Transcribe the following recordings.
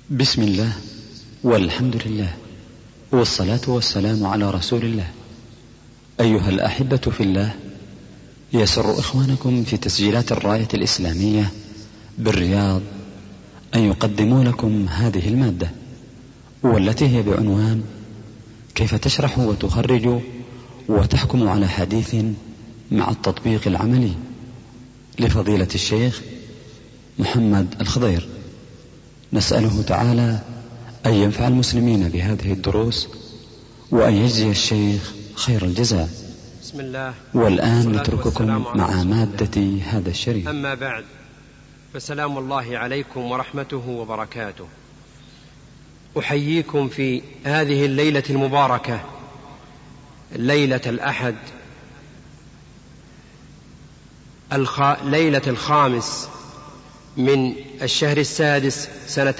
بسم الله والحمد لله والصلاة والسلام على رسول الله. أيها الأحبة في الله، يسر إخوانكم في تسجيلات الراية الإسلامية بالرياض أن يقدموا لكم هذه المادة، والتي هي بعنوان كيف تشرح وتخرج وتحكم على حديث مع التطبيق العملي، لفضيلة الشيخ محمد الخضير. نسأله تعالى أن ينفع المسلمين بهذه الدروس وأن يجزي الشيخ خير الجزاء. بسم الله. والآن نترككم مع مادة هذا الشريف. أما بعد، فسلام الله عليكم ورحمته وبركاته. أحييكم في هذه الليلة المباركة، ليلة الأحد، ليلة 5 من الشهر السادس سنة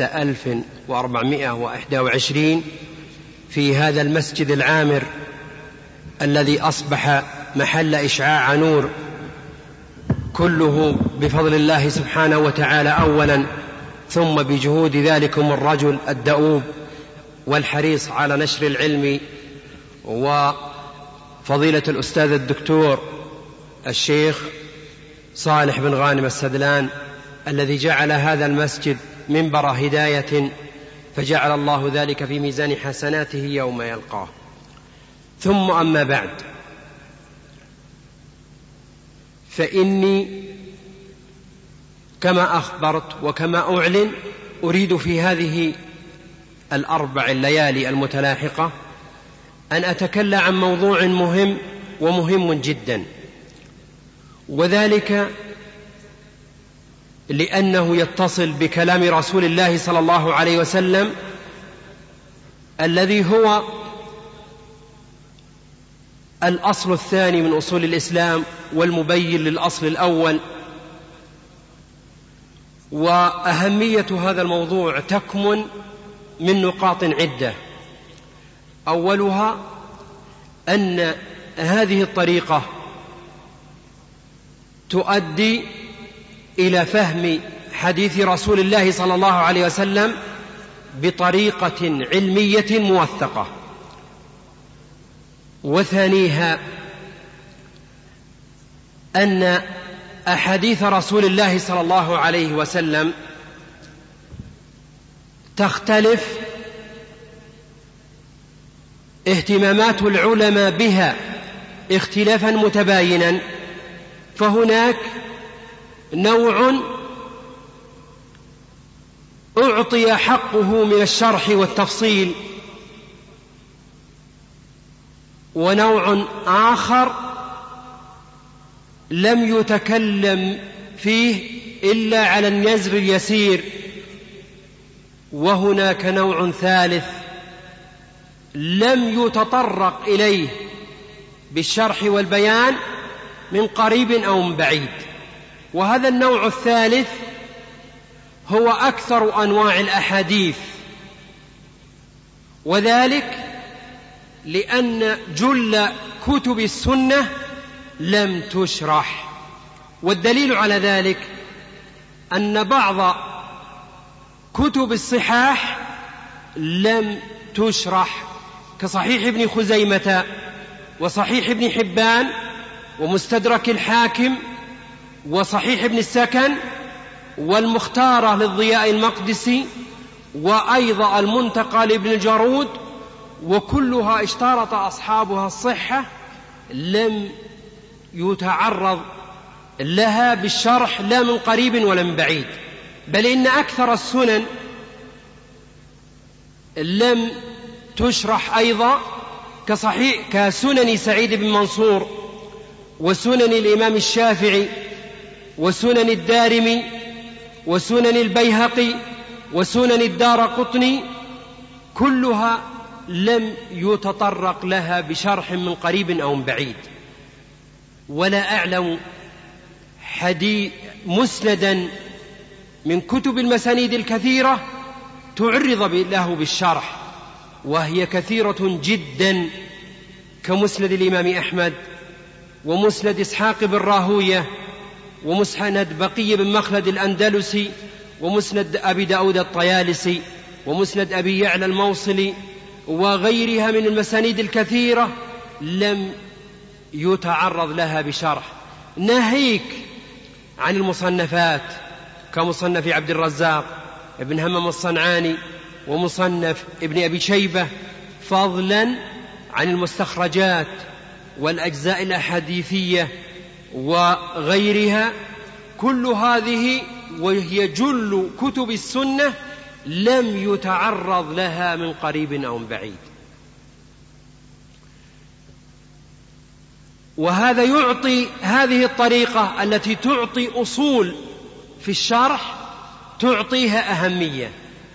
1421 في هذا المسجد العامر الذي أصبح محل إشعاع نور، كله بفضل الله سبحانه وتعالى أولا، ثم بجهود ذلكم الرجل الدؤوب والحريص على نشر العلم، وفضيلة الأستاذ الدكتور الشيخ صالح بن غانم السدلان الذي جعل هذا المسجد منبر هداية، فجعل الله ذلك في ميزان حسناته يوم يلقاه. ثم أما بعد، فإني كما أخبرت وكما أعلن أريد في هذه 4 الليالي المتلاحقة أن أتكلم عن موضوع مهم ومهم جدا، وذلك لأنه يتصل بكلام رسول الله صلى الله عليه وسلم الذي هو الأصل الثاني من أصول الإسلام والمبين للأصل الأول. وأهمية هذا الموضوع تكمن من نقاط عدة. أولها أن هذه الطريقة تؤدي إلى فهم حديث رسول الله صلى الله عليه وسلم بطريقة علمية موثقة. وثانيها أن أحاديث رسول الله صلى الله عليه وسلم تختلف اهتمامات العلماء بها اختلافا متباينا، فهناك نوع أعطي حقه من الشرح والتفصيل، ونوع آخر لم يتكلم فيه إلا على النزر اليسير، وهناك نوع ثالث لم يتطرق إليه بالشرح والبيان من قريب أو من بعيد. وهذا النوع الثالث هو أكثر أنواع الأحاديث، وذلك لأن جل كتب السنة لم تشرح. والدليل على ذلك أن بعض كتب الصحاح لم تشرح، كصحيح ابن خزيمة وصحيح ابن حبان ومستدرك الحاكم وصحيح ابن السكن والمختارة للضياء المقدسي، وأيضا المنتقى لابن الجارود، وكلها اشترط أصحابها الصحة، لم يتعرض لها بالشرح لا من قريب ولا من بعيد. بل إن أكثر السنن لم تشرح أيضا، كسنن سعيد بن منصور وسنن الإمام الشافعي وسنن الدارمي وسنن البيهقي وسنن الدارقطني، كلها لم يتطرق لها بشرح من قريب أو من بعيد. ولا أعلم مسندا من كتب المسانيد الكثيرة تعرض له بالشرح، وهي كثيرة جدا، كمسند الإمام أحمد ومسند إسحاق بن راهوية ومسند بقي بن مخلد الأندلسي ومسند أبي داود الطيالسي ومسند أبي يعلى الموصلي وغيرها من المسانيد الكثيرة لم يتعرض لها بشرح، ناهيك عن المصنفات كمصنف عبد الرزاق ابن همام الصنعاني ومصنف ابن أبي شيبة، فضلا عن المستخرجات والأجزاء الأحاديثية وغيرها. كل هذه وهي جل كتب السنة لم يتعرض لها من قريب أو من بعيد. وهذا يعطي هذه الطريقة التي تعطي أصول في الشرح تعطيها أهمية.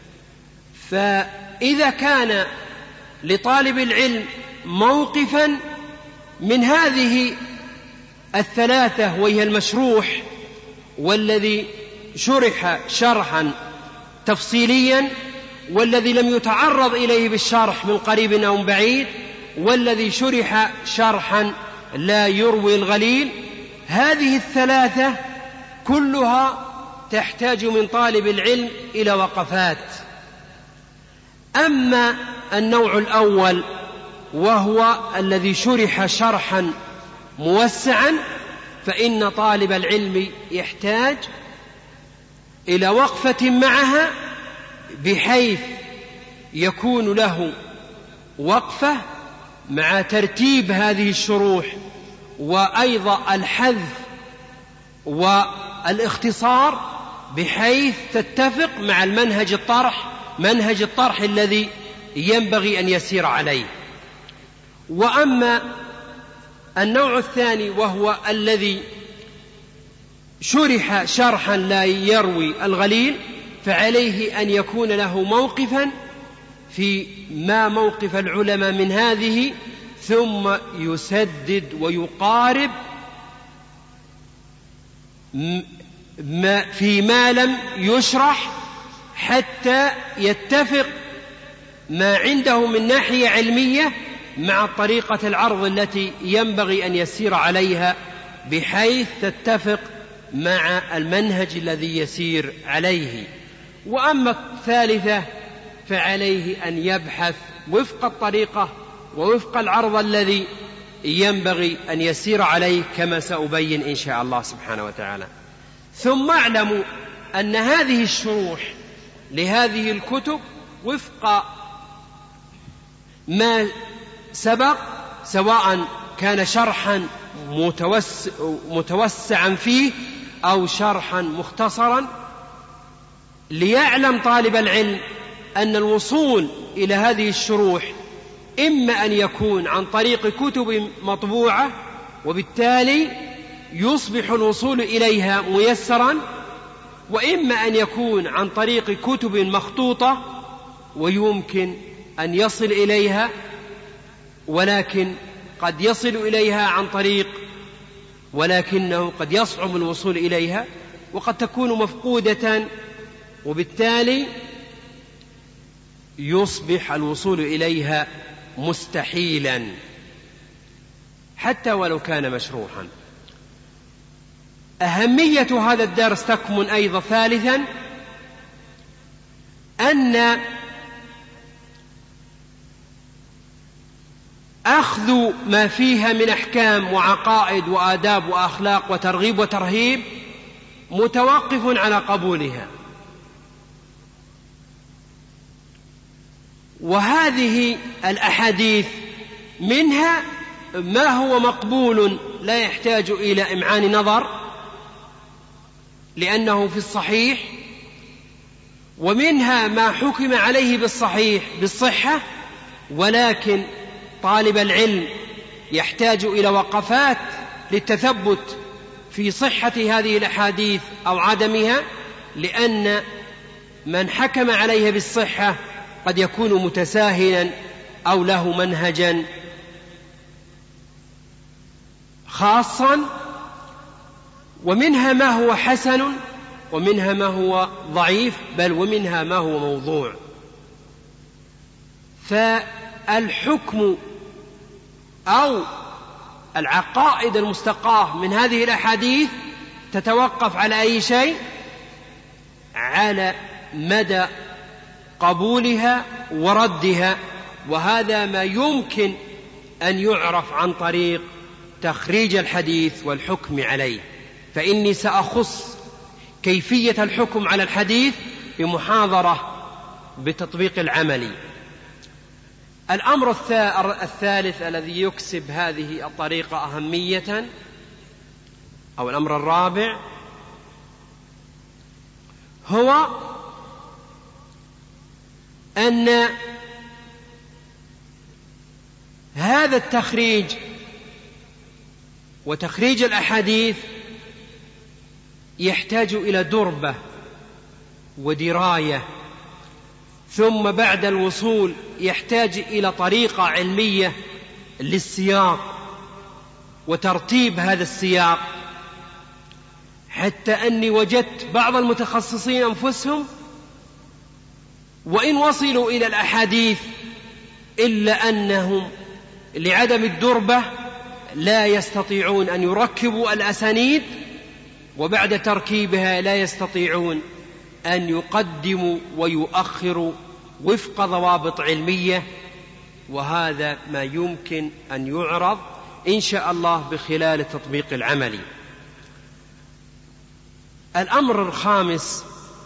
فإذا كان لطالب العلم موقفا من هذه الثلاثة وهي المشروح والذي شرح شرحا تفصيليا والذي لم يتعرض إليه بالشرح من قريب أو بعيد والذي شرح شرحا لا يروي الغليل، هذه الثلاثة كلها تحتاج من طالب العلم إلى وقفات. أما النوع الأول وهو الذي شرح شرحا موسعا فإن طالب العلم يحتاج إلى وقفة معها بحيث يكون له وقفة مع ترتيب هذه الشروح وأيضا الحذف والاختصار بحيث تتفق مع منهج الطرح الذي ينبغي أن يسير عليه. وأما النوع الثاني وهو الذي شرح شرحا لا يروي الغليل فعليه أن يكون له موقفا في ما موقف العلماء من هذه، ثم يسدد ويقارب فيما لم يشرح حتى يتفق ما عنده من ناحية علمية مع طريقة العرض التي ينبغي أن يسير عليها بحيث تتفق مع المنهج الذي يسير عليه. وأما الثالثة فعليه أن يبحث وفق الطريقة ووفق العرض الذي ينبغي أن يسير عليه كما سأبين إن شاء الله سبحانه وتعالى. ثم اعلموا أن هذه الشروح لهذه الكتب وفق ما سبق سواء كان شرحا متوسعا فيه أو شرحا مختصرا، ليعلم طالب العلم أن الوصول إلى هذه الشروح إما أن يكون عن طريق كتب مطبوعة وبالتالي يصبح الوصول إليها ميسرا، وإما أن يكون عن طريق كتب مخطوطة ويمكن أن يصل إليها ولكن قد يصل إليها عن طريق ولكنه قد يصعب الوصول إليها وقد تكون مفقودة وبالتالي يصبح الوصول إليها مستحيلا حتى ولو كان مشروحا. أهمية هذا الدرس تكمن أيضا ثالثا أن أخذ ما فيها من أحكام وعقائد وآداب وأخلاق وترغيب وترهيب متوقف على قبولها، وهذه الأحاديث منها ما هو مقبول لا يحتاج إلى إمعان نظر لأنه في الصحيح، ومنها ما حكم عليه بالصحة ولكن طالب العلم يحتاج إلى وقفات للتثبت في صحة هذه الأحاديث أو عدمها، لأن من حكم عليها بالصحة قد يكون متساهلا أو له منهجا خاصا، ومنها ما هو حسن ومنها ما هو ضعيف بل ومنها ما هو موضوع. فالحكم أو العقائد المستقاة من هذه الأحاديث تتوقف على أي شيء؟ على مدى قبولها وردها، وهذا ما يمكن أن يعرف عن طريق تخريج الحديث والحكم عليه. فإني سأخص كيفية الحكم على الحديث بمحاضرة بتطبيق العملي. الأمر الثالث الذي يكسب هذه الطريقة أهمية، أو الأمر الرابع، هو أن هذا التخريج وتخريج الأحاديث يحتاج إلى دربة ودراية، ثم بعد الوصول يحتاج إلى طريقة علمية للسياق وترتيب هذا السياق، حتى أني وجدت بعض المتخصصين أنفسهم وإن وصلوا إلى الأحاديث إلا أنهم لعدم الدربة لا يستطيعون أن يركبوا الأسانيد، وبعد تركيبها لا يستطيعون أن يقدموا ويؤخروا وفق ضوابط علمية. وهذا ما يمكن أن يعرض إن شاء الله بخلال التطبيق العملي. الأمر الخامس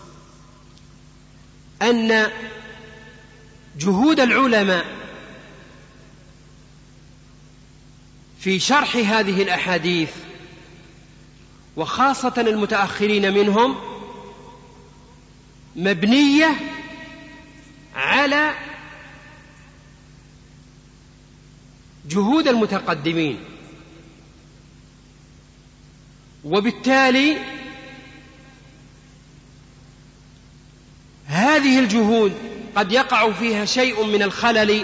أن جهود العلماء في شرح هذه الأحاديث، وخاصة المتأخرين منهم، مبنية على جهود المتقدمين، وبالتالي هذه الجهود قد يقع فيها شيء من الخلل،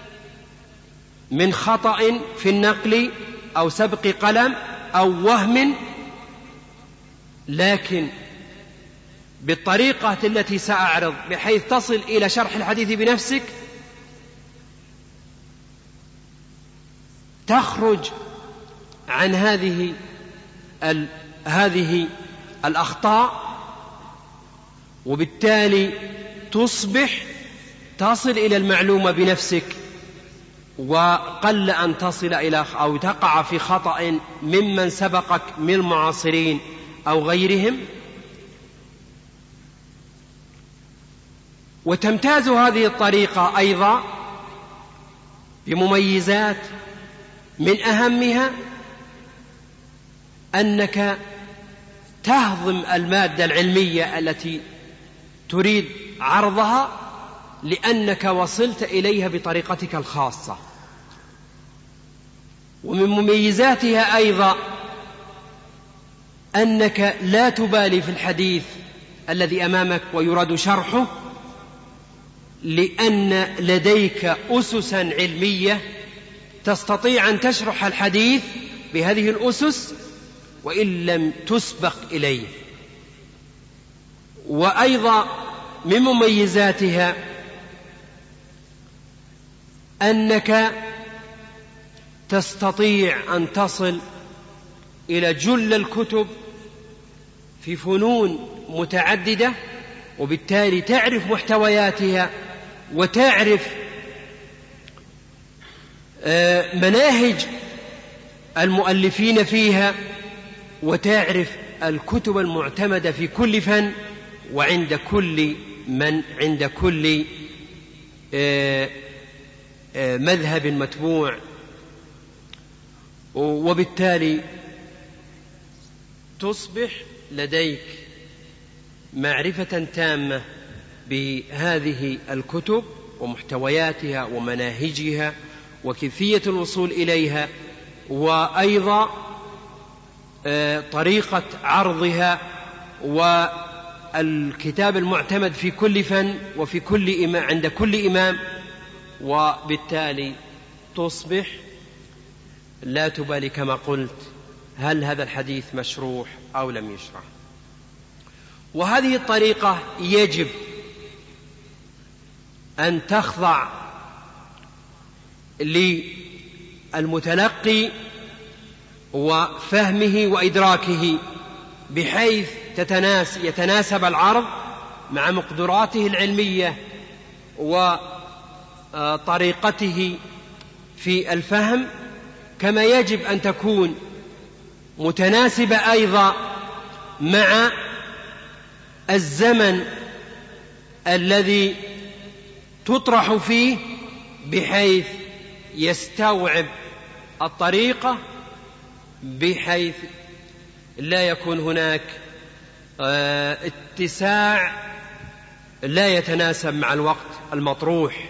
من خطأ في النقل أو سبق قلم أو وهم، لكن بالطريقة التي سأعرض بحيث تصل إلى شرح الحديث بنفسك تخرج عن هذه الأخطاء، وبالتالي تصل إلى المعلومة بنفسك، وقل أن تصل إلى أو تقع في خطأ ممن سبقك من المعاصرين أو غيرهم. وتمتاز هذه الطريقة أيضا بمميزات، من أهمها أنك تهضم المادة العلمية التي تريد عرضها، لأنك وصلت إليها بطريقتك الخاصة. ومن مميزاتها أيضا أنك لا تبالي في الحديث الذي أمامك ويراد شرحه، لأن لديك أسسا علمية تستطيع أن تشرح الحديث بهذه الأسس وإن لم تسبق إليه. وأيضا من مميزاتها أنك تستطيع أن تصل إلى جل الكتب في فنون متعددة، وبالتالي تعرف محتوياتها وتعرف مناهج المؤلفين فيها، وتعرف الكتب المعتمدة في كل فن وعند كل من عند كل مذهب متبوع، وبالتالي تصبح لديك معرفة تامة بهذه الكتب ومحتوياتها ومناهجها وكيفية الوصول إليها، وأيضا طريقة عرضها، والكتاب المعتمد في كل فن وفي كل إمام عند كل إمام. وبالتالي تصبح لا تبالي كما قلت هل هذا الحديث مشروح أو لم يشرح. وهذه الطريقة يجب أن تخضع للمتلقي وفهمه وإدراكه، بحيث يتناسب العرض مع مقدراته العلمية وطريقته في الفهم، كما يجب أن تكون متناسبة أيضا مع الزمن الذي تطرح فيه، بحيث يستوعب الطريقة، بحيث لا يكون هناك اتساع لا يتناسب مع الوقت المطروح،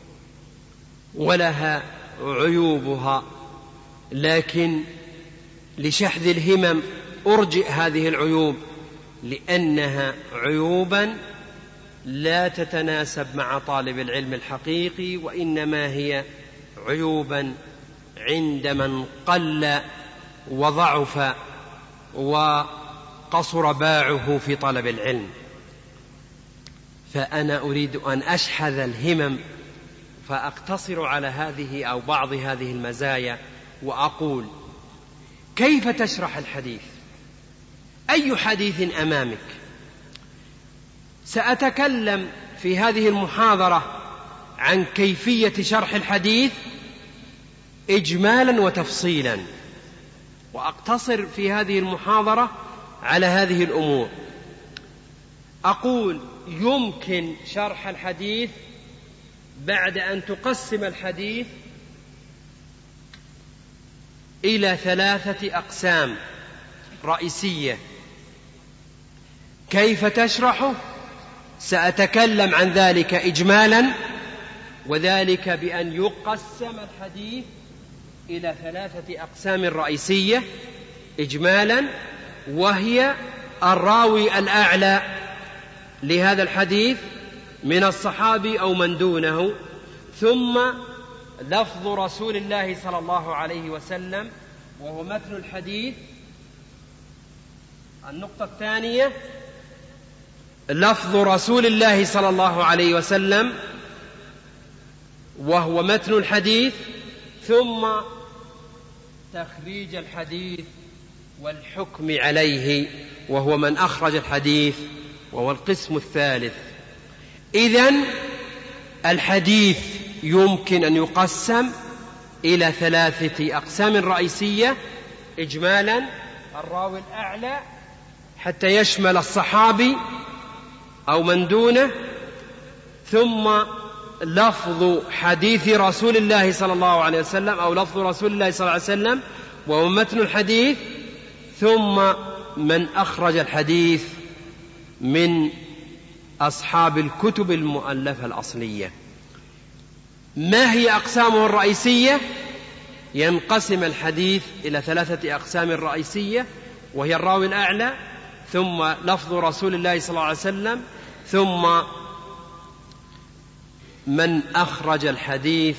ولها عيوبها، لكن لشحذ الهمم أرجئ هذه العيوب، لأنها عيوبا لا تتناسب مع طالب العلم الحقيقي، وإنما هي عيوبا عند من قل وضعف وقصر باعه في طلب العلم. فأنا أريد أن أشحذ الهمم، فأقتصر على هذه أو بعض هذه المزايا، وأقول: كيف تشرح الحديث؟ أي حديث أمامك؟ سأتكلم في هذه المحاضرة عن كيفية شرح الحديث إجمالا وتفصيلا، وأقتصر في هذه المحاضرة على هذه الأمور. أقول: يمكن شرح الحديث بعد أن تقسم الحديث إلى 3 أقسام رئيسية. كيف تشرحه؟ سأتكلم عن ذلك إجمالا، وذلك بأن يقسم الحديث إلى 3 أقسام رئيسية إجمالا، وهي: الراوي الأعلى لهذا الحديث من الصحابي أو من دونه، ثم لفظ رسول الله صلى الله عليه وسلم وهو متن الحديث. النقطة الثانية: لفظ رسول الله صلى الله عليه وسلم وهو متن الحديث، ثم تخريج الحديث والحكم عليه وهو من أخرج الحديث، وهو القسم الثالث. إذن الحديث يمكن أن يقسم إلى 3 أقسام رئيسية إجمالا: الراوي الأعلى حتى يشمل الصحابي أو من دونه، ثم لفظ حديث رسول الله صلى الله عليه وسلم أو لفظ رسول الله صلى الله عليه وسلم وهو متن الحديث، ثم من أخرج الحديث من أصحاب الكتب المؤلفة الأصلية. ما هي أقسامه الرئيسية؟ ينقسم الحديث إلى 3 أقسام رئيسية، وهي: الراوي الأعلى، ثم لفظ رسول الله صلى الله عليه وسلم، ثم من أخرج الحديث.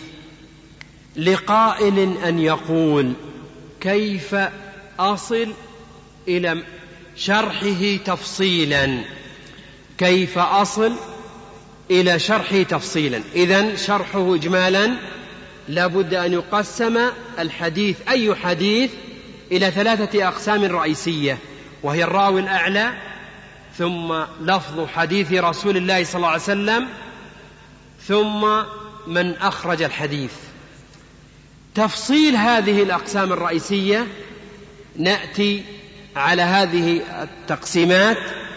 لقائل أن يقول: كيف أصل إلى شرحه تفصيلا؟ كيف أصل إلى شرحه تفصيلا؟ إذن شرحه إجمالا لابد أن يقسم الحديث، أي حديث، إلى 3 أقسام رئيسية، وهي: الراوي الأعلى، ثم لفظ حديث رسول الله صلى الله عليه وسلم، ثم من أخرج الحديث. تفصيل هذه الأقسام الرئيسية نأتي على هذه التقسيمات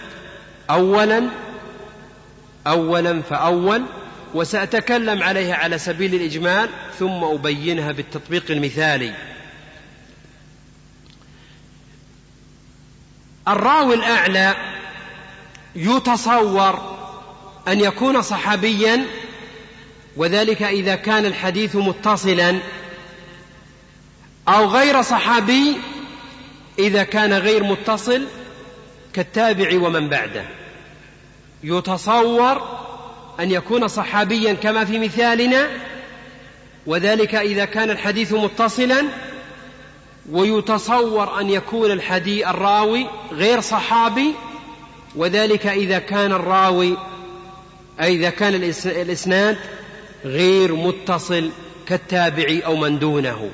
أولا فأول، وسأتكلم عليها على سبيل الإجمال، ثم أبينها بالتطبيق المثالي. الراوي الأعلى يتصور أن يكون صحابيا، وذلك إذا كان الحديث متصلا، أو غير صحابي إذا كان غير متصل كالتابع ومن بعده. يتصور أن يكون صحابيا كما في مثالنا، وذلك إذا كان الحديث متصلا، ويتصور أن يكون الراوي غير صحابي، وذلك إذا كان الإسناد غير متصل كالتابع أو من دونه.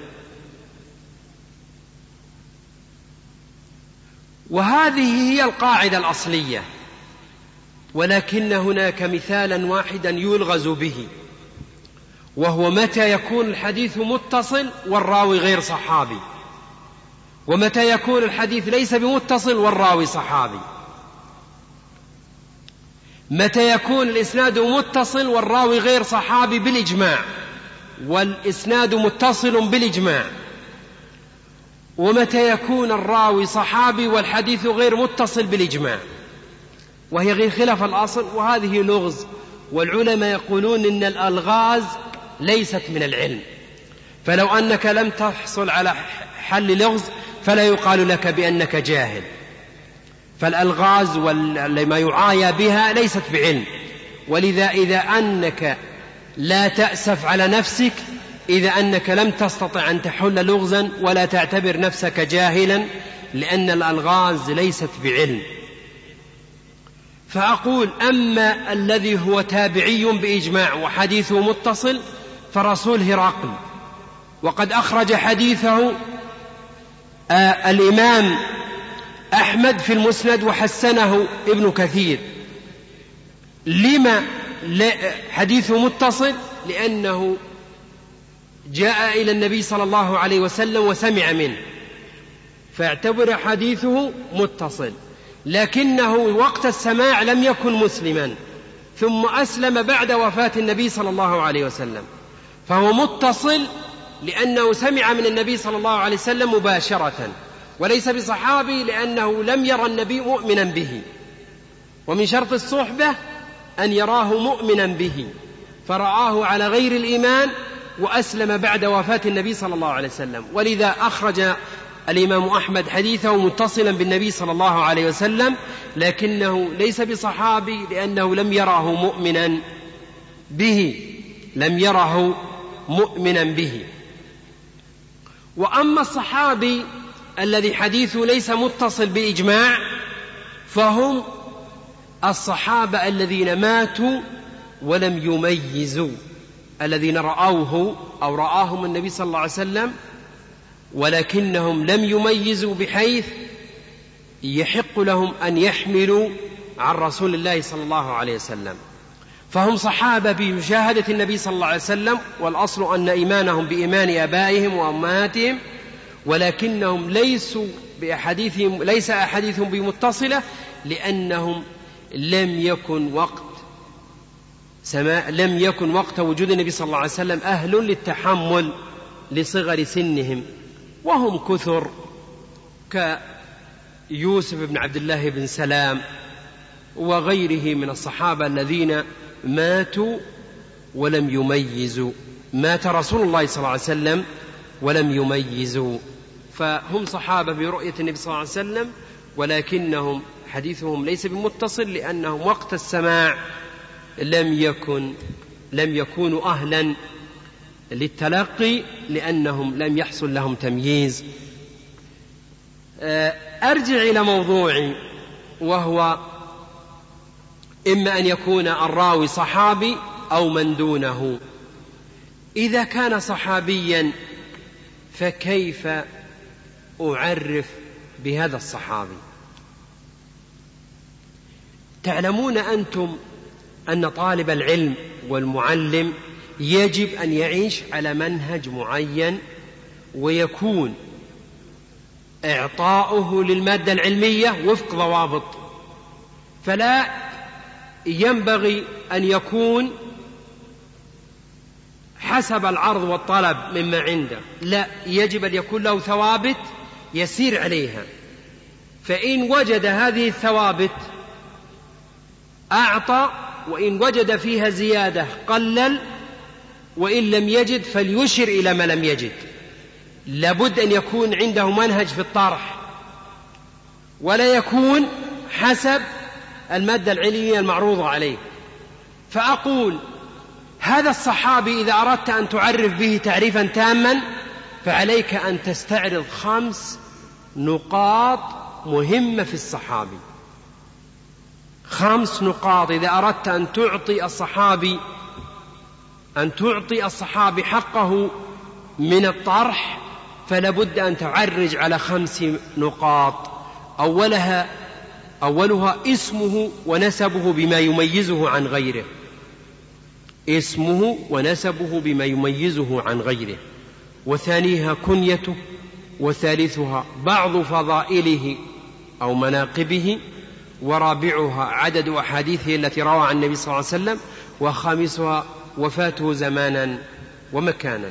وهذه هي القاعدة الأصلية. ولكن هناك مثالا واحدا يلغز به، وهو متى يكون الحديث متصل والراوي غير صحابي، ومتى يكون الحديث ليس بمتصل والراوي صحابي. متى يكون الإسناد متصل والراوي غير صحابي بالإجماع، والإسناد متصل بالإجماع. ومتى يكون الراوي صحابي والحديث غير متصل بالإجماع، وهي غير خلاف الأصل، وهذه لغز. والعلماء يقولون إن الألغاز ليست من العلم، فلو أنك لم تحصل على حل لغز فلا يقال لك بأنك جاهل. فالألغاز وما يعايا بها ليست بعلم. ولذا إذا أنك لا تأسف على نفسك إذا أنك لم تستطع أن تحل لغزا، ولا تعتبر نفسك جاهلا، لأن الألغاز ليست بعلم. فأقول أما الذي هو تابعي بإجماع وحديثه متصل فرسول هرقل، وقد أخرج حديثه الإمام أحمد في المسند وحسنه ابن كثير. لما حديثه متصل؟ لأنه جاء إلى النبي صلى الله عليه وسلم وسمع منه، فاعتبر حديثه متصل. لكنه وقت السماع لم يكن مسلما، ثم أسلم بعد وفاة النبي صلى الله عليه وسلم، فهو متصل لأنه سمع من النبي صلى الله عليه وسلم مباشرة، وليس بصحابي لأنه لم يرى النبي مؤمنا به. ومن شرط الصحبة أن يراه مؤمنا به، فرآه على غير الإيمان وأسلم بعد وفاة النبي صلى الله عليه وسلم. ولذا أخرج الإمام أحمد حديثه متصلا بالنبي صلى الله عليه وسلم، لكنه ليس بصحابي لأنه لم يره مؤمنا به، لم يره مؤمنا به. وأما الصحابي الذي حديثه ليس متصل بإجماع فهم الصحابة الذين ماتوا ولم يميزوا، الذين رأوه أو رآهم النبي صلى الله عليه وسلم ولكنهم لم يميزوا بحيث يحق لهم أن يحملوا عن رسول الله صلى الله عليه وسلم، فهم صحابة بمشاهدة النبي صلى الله عليه وسلم، والأصل أن إيمانهم بإيمان آبائهم وأمهاتهم، ولكنهم ليس أحاديثهم بمتصلة لأنهم لم يكن وقت وجود النبي صلى الله عليه وسلم أهل للتحمل لصغر سنهم، وهم كثر كيوسف بن عبد الله بن سلام وغيره من الصحابة الذين ماتوا ولم يميزوا، مات رسول الله صلى الله عليه وسلم ولم يميزوا، فهم صحابة برؤية النبي صلى الله عليه وسلم، ولكنهم حديثهم ليس بمتصل لأنهم وقت السماع لم يكونوا أهلا للتلقي، لأنهم لم يحصل لهم تمييز. أرجع إلى موضوعي، وهو إما أن يكون الراوي صحابي أو من دونه. إذا كان صحابيا فكيف أعرف بهذا الصحابي؟ تعلمون أنتم أن طالب العلم والمعلم يجب أن يعيش على منهج معين، ويكون إعطاؤه للمادة العلمية وفق ضوابط، فلا ينبغي أن يكون حسب العرض والطلب مما عنده، لا، يجب أن يكون له ثوابت يسير عليها، فإن وجد هذه الثوابت أعطى، وإن وجد فيها زيادة قلل، وإن لم يجد فليشر إلى ما لم يجد. لابد أن يكون عنده منهج في الطرح، ولا يكون حسب المادة العلمية المعروضة عليه. فأقول هذا الصحابي إذا أردت أن تعرف به تعريفا تاما فعليك أن تستعرض 5 نقاط مهمة في الصحابي، 5 نقاط إذا أردت أن تعطي الصحابي حقه من الطرح، فلابد أن تعرج على 5 نقاط. أولها أولها اسمه ونسبه بما يميزه عن غيره، اسمه ونسبه بما يميزه عن غيره، وثانيها كنيته، وثالثها بعض فضائله أو مناقبه، ورابعها عدد أحاديثه التي روى عن النبي صلى الله عليه وسلم، وخامسها وفاته زمانا ومكانا.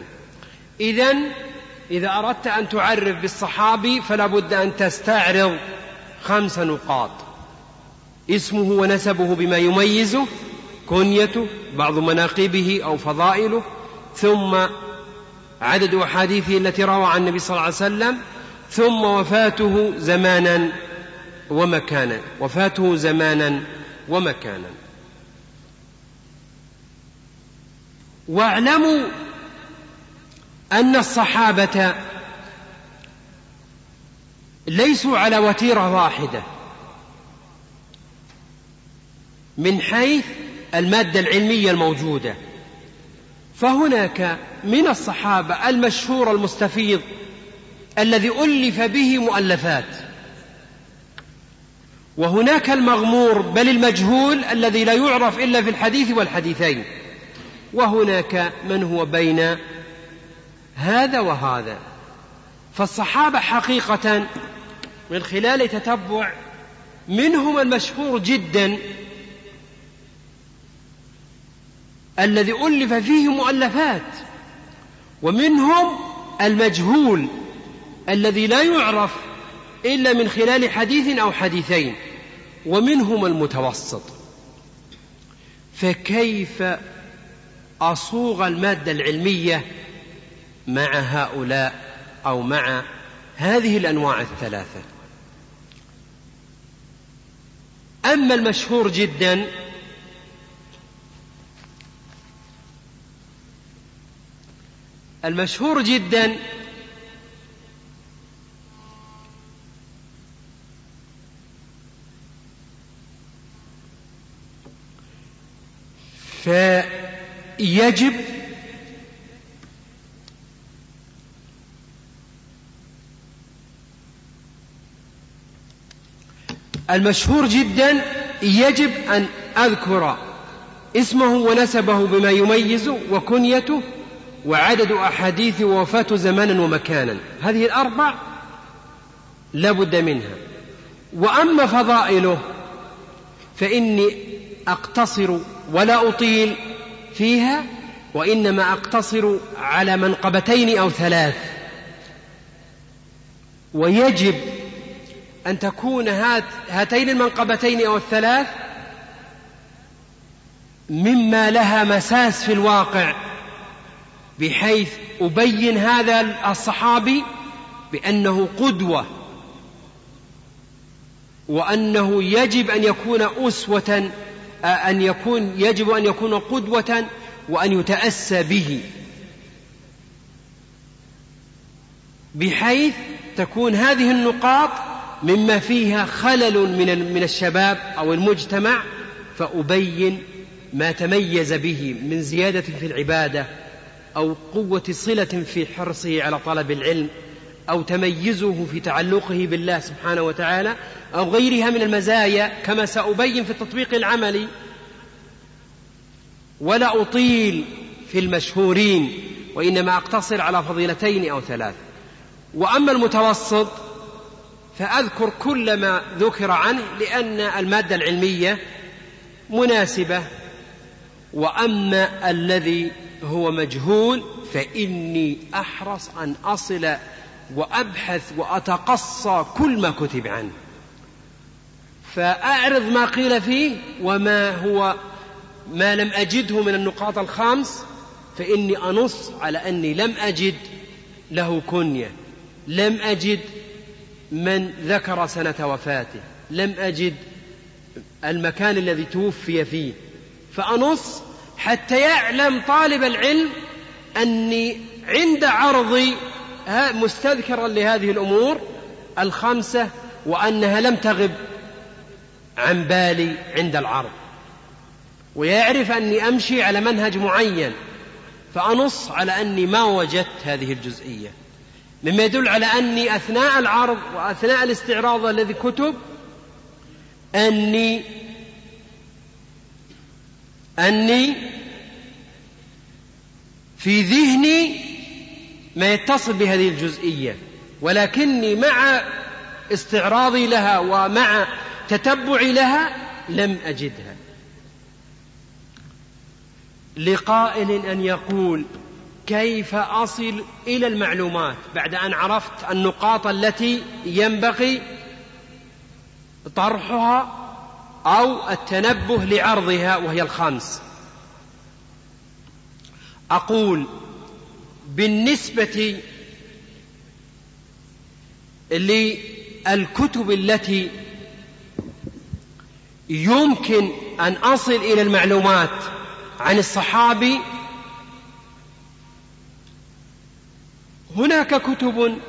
إذا أردت أن تعرف بالصحابي فلا بد أن تستعرض 5 نقاط: اسمه ونسبه بما يميزه، كنيته، بعض مناقبه أو فضائله، ثم عدد أحاديثه التي روى عن النبي صلى الله عليه وسلم، ثم وفاته زمانا ومكانا. وفاته زمانا ومكانا. واعلموا أن الصحابة ليسوا على وتيرة واحدة من حيث المادة العلمية الموجودة، فهناك من الصحابة المشهور المستفيض الذي ألف به مؤلفات، وهناك المغمور بل المجهول الذي لا يعرف إلا في الحديث والحديثين، وهناك من هو بين هذا وهذا. فالصحابة حقيقة من خلال تتبع منهم المشهور جدا الذي ألف فيه مؤلفات، ومنهم المجهول الذي لا يعرف إلا من خلال حديث أو حديثين، ومنهم المتوسط. فكيف أصوغ المادة العلمية مع هؤلاء أو مع هذه الأنواع الثلاثة؟ أما المشهور جدا فيجب يجب أن أذكر اسمه ونسبه بما يميزه، وكنيته، وعدد أحاديثه، ووفاته زمانا ومكانا. هذه الأربع لا بد منها. وأما فضائله فإني أقتصر ولا أطيل فيها، وإنما أقتصر على منقبتين أو 3. ويجب أن تكون هاتين المنقبتين أو 3 مما لها مساس في الواقع، بحيث أبين هذا الصحابي بأنه قدوة، وأنه يجب أن يكون أسوة، يجب أن يكون قدوة، وأن يتأسى به، بحيث تكون هذه النقاط مما فيها خلل من الشباب أو المجتمع، فأبين ما تميز به من زيادة في العبادة، أو قوة صلة في حرصه على طلب العلم، أو تميزه في تعلقه بالله سبحانه وتعالى، أو غيرها من المزايا كما سأبين في التطبيق العملي. ولا أطيل في المشهورين، وإنما أقتصر على فضيلتين أو 3. وأما المتوسط فأذكر كل ما ذكر عنه لأن المادة العلمية مناسبة. وأما الذي هو مجهول فإني أحرص أن أصل وأبحث وأتقصى كل ما كتب عنه، فأعرض ما قيل فيه، وما هو ما لم أجده من النقاط 5 فإني أنص على أني لم أجد له كنية، لم أجد من ذكر سنة وفاته، لم أجد المكان الذي توفي فيه، فأنص حتى يعلم طالب العلم أني عند عرضي مستذكرا لهذه الأمور 5، وأنها لم تغب عن بالي عند العرض، ويعرف أني أمشي على منهج معين، فأنص على أني ما وجدت هذه الجزئية، مما يدل على أني أثناء العرض وأثناء الاستعراض الذي كتب أني في ذهني ما يتصل بهذه الجزئية، ولكني مع استعراضي لها ومع تتبعي لها لم أجدها. لقائل أن يقول: كيف أصل إلى المعلومات بعد أن عرفت النقاط التي ينبغي طرحها أو التنبه لعرضها وهي الخمس؟ أقول: بالنسبة للكتب التي يمكن أن أصل إلى المعلومات عن الصحابي، هناك كتب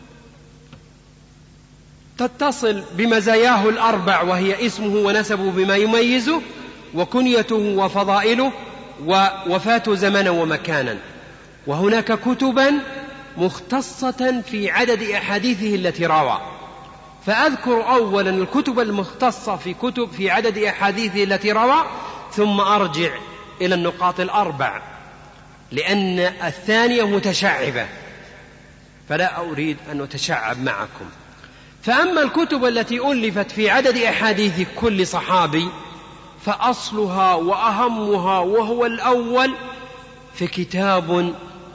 تتصل بمزاياه الأربع، وهي اسمه ونسبه بما يميزه وكنيته وفضائله ووفاة زمنا ومكانا. وهناك كتبا مختصة في عدد أحاديثه التي روى. فأذكر أولا الكتب المختصة في عدد أحاديثه التي روى، ثم أرجع إلى النقاط الأربع، لأن الثانية متشعبة فلا أريد أن أتشعب معكم. فأما الكتب التي ألفت في عدد أحاديث كل صحابي فأصلها وأهمها وهو الأول في كتاب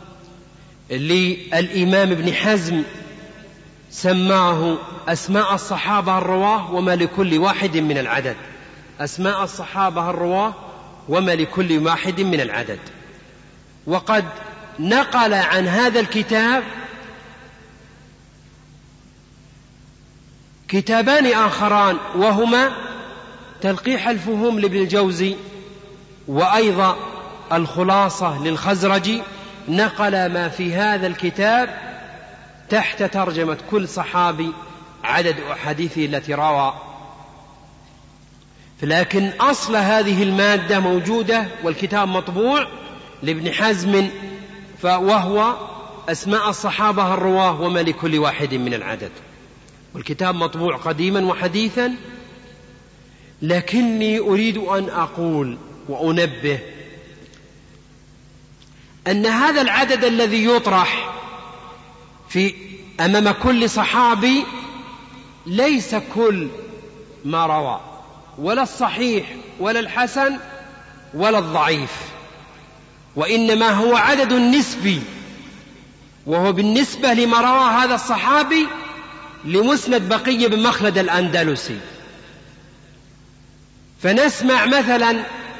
للإمام ابن حزم سماه أسماء الصحابة الرواه وما لكل واحد من العدد. أسماء الصحابة الرواه وما لكل واحد من العدد. وقد نقل عن هذا الكتاب كتابان آخران، وهما تلقيح الفهوم لابن الجوزي وأيضا الخلاصة للخزرجي. نقل ما في هذا الكتاب تحت ترجمة كل صحابي عدد أحاديثه التي روى. لكن أصل هذه المادة موجودة والكتاب مطبوع لابن حزم، وهو أسماء الصحابة الرواه وما لكل واحد من العدد، والكتاب مطبوع قديما وحديثا. لكني أريد أن أقول وأنبه أن هذا العدد الذي يطرح في أمام كل صحابي ليس كل ما روى، ولا الصحيح ولا الحسن ولا الضعيف، وإنما هو عدد نسبي، وهو بالنسبة لما روى هذا الصحابي لمسند بقي بن مخلد الأندلسي. فنسمع مثلا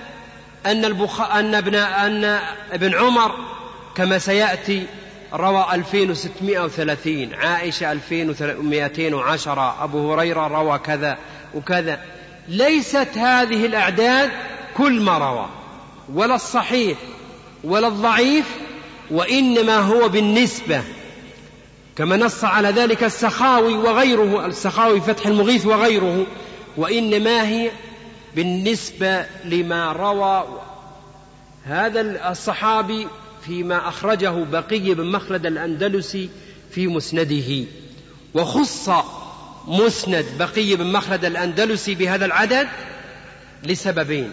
أن ابن عمر كما سيأتي روى 2630، عائشة 2210، أبو هريرة روى كذا وكذا. ليست هذه الأعداد كل ما روى، ولا الصحيح ولا الضعيف، وإنما هو بالنسبة، كما نص على ذلك السخاوي وغيره، السخاوي فتح المغيث وغيره، وإنما هي بالنسبة لما روى هذا الصحابي فيما أخرجه بقي بن مخلد الأندلسي في مسنده. وخص مسند بقي بن مخلد الأندلسي بهذا العدد لسببين.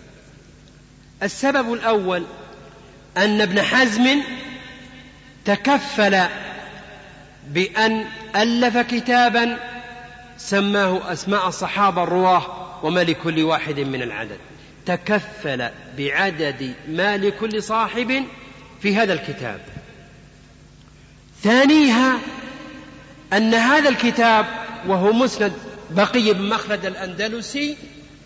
السبب الأول أن ابن حزم تكفل بأن ألف كتابا سماه أسماء الصحابة الرواه وما لكل واحد من العدد، تكفل بعدد ما لكل صاحب في هذا الكتاب. ثانيها أن هذا الكتاب وهو مسند بقي بن مخلد الأندلسي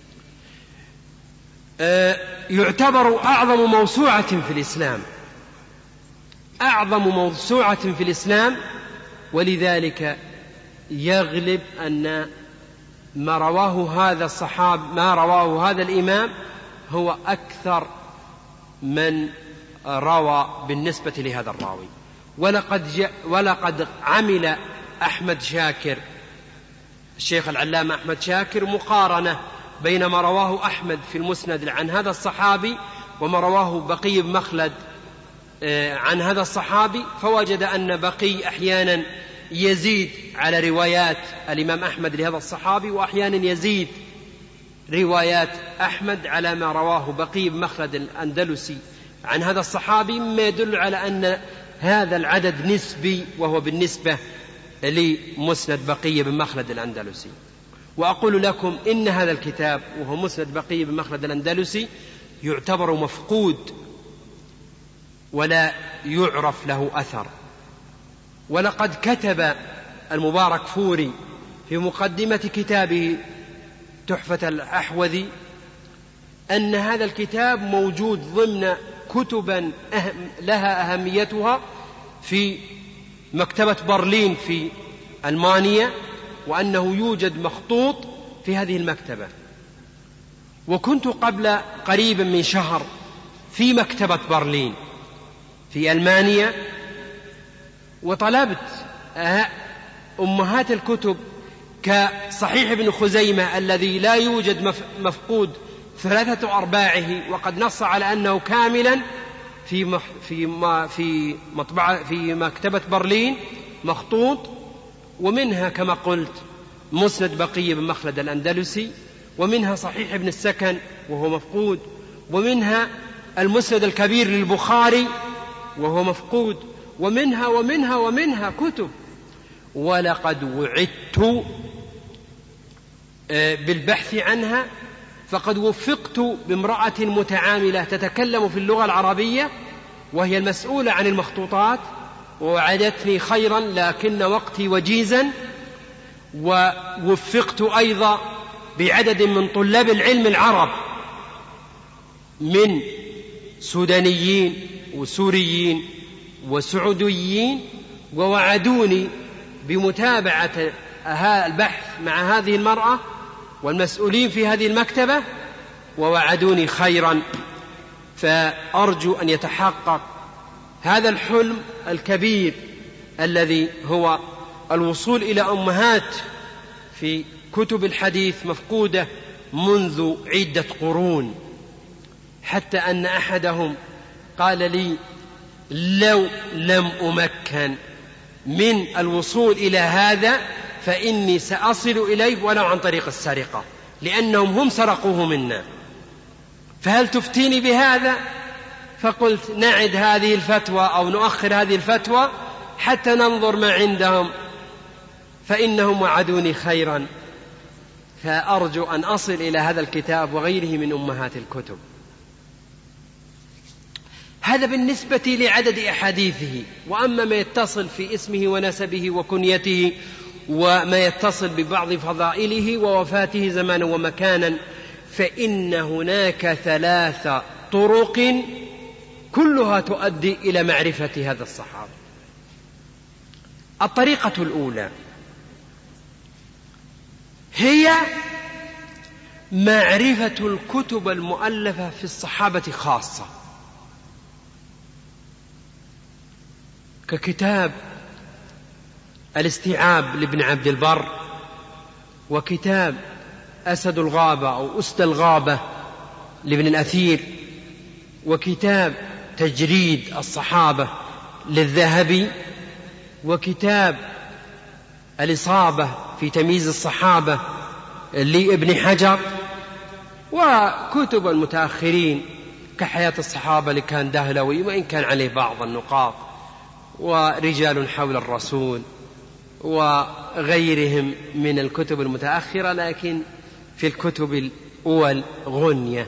يعتبر أعظم موسوعة في الإسلام، أعظم موسوعة في الإسلام، ولذلك يغلب أن ما رواه هذا الصحاب، ما رواه هذا الإمام هو أكثر من روى بالنسبة لهذا الراوي. ولقد عمل أحمد شاكر، الشيخ العلامة أحمد شاكر، مقارنة بين ما رواه أحمد في المسند عن هذا الصحابي وما رواه بقي بن مخلد عن هذا الصحابي، فوجد أن بقي أحيانا يزيد على روايات الإمام أحمد لهذا الصحابي، وأحيانا يزيد روايات أحمد على ما رواه بقي بن مخلد الأندلسي عن هذا الصحابي، مما يدل على أن هذا العدد نسبي، وهو بالنسبة لمسند بقي بن مخلد الأندلسي. وأقول لكم إن هذا الكتاب وهو مسند بقي بن مخلد الأندلسي يعتبر مفقود ولا يعرف له أثر. ولقد كتب المبارك فوري في مقدمة كتابه تحفة الأحوذي أن هذا الكتاب موجود ضمن كتبا لها أهميتها في مكتبة برلين في ألمانيا، وأنه يوجد مخطوط في هذه المكتبة. وكنت قبل قريب من شهر في مكتبة برلين في ألمانيا، وطلبت أمهات الكتب كصحيح ابن خزيمة الذي لا يوجد مفقود 3/4، وقد نص على أنه كاملا في مكتبة برلين مخطوط، ومنها كما قلت مسند بقي بن مخلد الأندلسي، ومنها صحيح ابن السكن وهو مفقود، ومنها المسند الكبير للبخاري وهو مفقود، ومنها كتب. ولقد وعدت بالبحث عنها، فقد وفقت بامرأة متعاملة تتكلم في اللغة العربية وهي المسؤولة عن المخطوطات، ووعدتني خيرا لكن وقتي وجيزا. ووفقت أيضا بعدد من طلاب العلم العرب من سودانيين وسوريين وسعوديين، ووعدوني بمتابعة البحث مع هذه المرأة والمسؤولين في هذه المكتبة، ووعدوني خيرا. فأرجو أن يتحقق هذا الحلم الكبير الذي هو الوصول إلى أمهات في كتب الحديث مفقودة منذ عدة قرون، حتى أن أحدهم قال لي: لو لم أمكن من الوصول إلى هذا فإني سأصل إليه ولو عن طريق السرقة، لأنهم هم سرقوه منا، فهل تفتيني بهذا؟ فقلت: نعد هذه الفتوى أو نؤخر هذه الفتوى حتى ننظر ما عندهم، فإنهم وعدوني خيرا. فأرجو أن أصل إلى هذا الكتاب وغيره من أمهات الكتب. هذا بالنسبة لعدد أحاديثه. وأما ما يتصل في اسمه ونسبه وكنيته، وما يتصل ببعض فضائله ووفاته زمانا ومكانا، فإن هناك 3 طرق كلها تؤدي إلى معرفة هذا الصحابي. الطريقة الأولى هي معرفة الكتب المؤلفة في الصحابة خاصة، ككتاب الاستيعاب لابن عبد البر، وكتاب أسد الغابة أو أسد الغابة لابن الأثير، وكتاب تجريد الصحابة للذهبي، وكتاب الإصابة في تمييز الصحابة لابن حجر، وكتب المتأخرين كحياة الصحابة لكان دهلوي وإن كان عليه بعض النقاط، ورجال حول الرسول وغيرهم من الكتب المتأخرة، لكن في الكتب الأول غنية.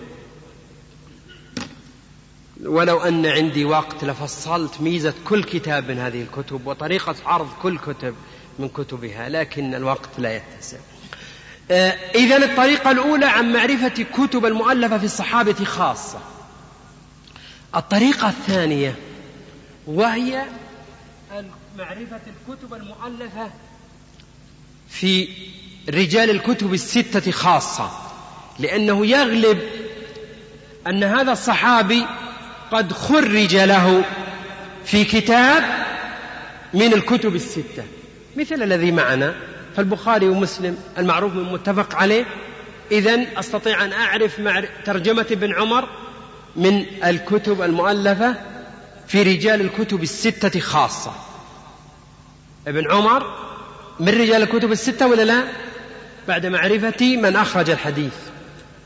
ولو أن عندي وقت لفصلت ميزة كل كتاب من هذه الكتب وطريقة عرض كل كتب من كتبها، لكن الوقت لا يتسع. إذن الطريقة الأولى عن معرفة كتب المؤلفة في الصحابة خاصة. الطريقة الثانية وهي معرفة الكتب المؤلفة في رجال الكتب 6 خاصة، لأنه يغلب أن هذا الصحابي قد خرج له في كتاب من الكتب 6، مثل الذي معنا فالبخاري ومسلم المعروف من متفق عليه. إذن أستطيع أن أعرف ترجمة ابن عمر من الكتب المؤلفة في رجال الكتب 6 خاصة. ابن عمر من رجال الكتب 6 ولا لا؟ بعد معرفة من أخرج الحديث.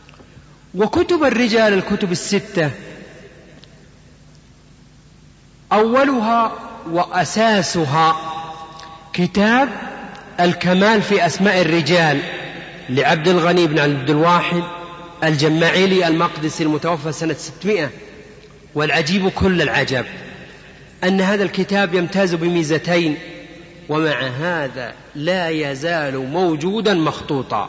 وكتب الرجال الكتب الستة أولها وأساسها كتاب الكمال في أسماء الرجال لعبد الغني بن عبد الواحد الجماعيلي المقدسي المتوفى سنة 600. والعجيب كل العجب أن هذا الكتاب يمتاز بميزتين، ومع هذا لا يزال موجودا مخطوطا.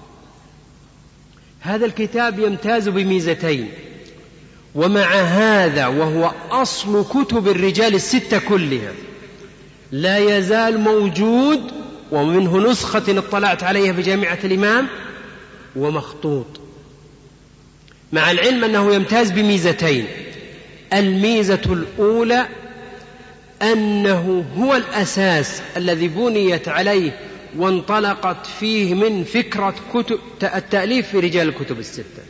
هذا الكتاب يمتاز بميزتين، ومع هذا وهو أصل كتب الرجال الستة كلها لا يزال موجود، ومنه نسخة اطلعت عليها في جامعة الإمام ومخطوط، مع العلم أنه يمتاز بميزتين. الميزة الأولى أنه هو الأساس الذي بنيت عليه وانطلقت فيه من فكرة التأليف في رجال الكتب الستة.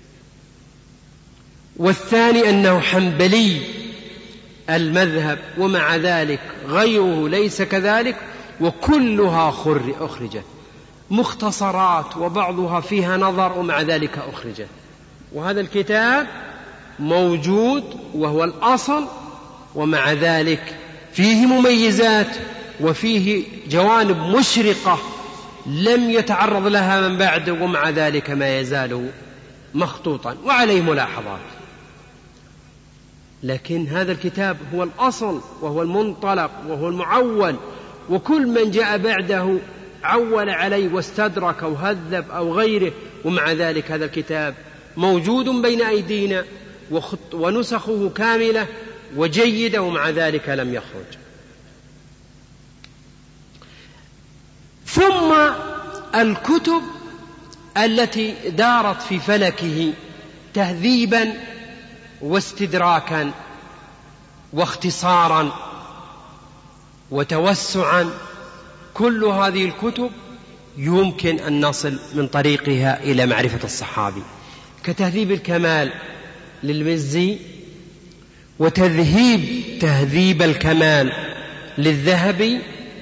والثاني أنه حنبلي المذهب، ومع ذلك غيره ليس كذلك، وكلها أخرجت مختصرات وبعضها فيها نظر، ومع ذلك أخرجت. وهذا الكتاب موجود وهو الأصل، ومع ذلك فيه مميزات وفيه جوانب مشرقة لم يتعرض لها من بعد، ومع ذلك ما يزال مخطوطا وعليه ملاحظات. لكن هذا الكتاب هو الأصل وهو المنطلق وهو المعول، وكل من جاء بعده عول عليه واستدرك أو هذب أو غيره، ومع ذلك هذا الكتاب موجود بين أيدينا ونسخه كاملة وجيدة، ومع ذلك لم يخرج. ثم الكتب التي دارت في فلكه تهذيبا واستدراكا واختصارا وتوسعا، كل هذه الكتب يمكن أن نصل من طريقها إلى معرفة الصحابي، كتهذيب الكمال للمزي، تهذيب الكمال للذهبي،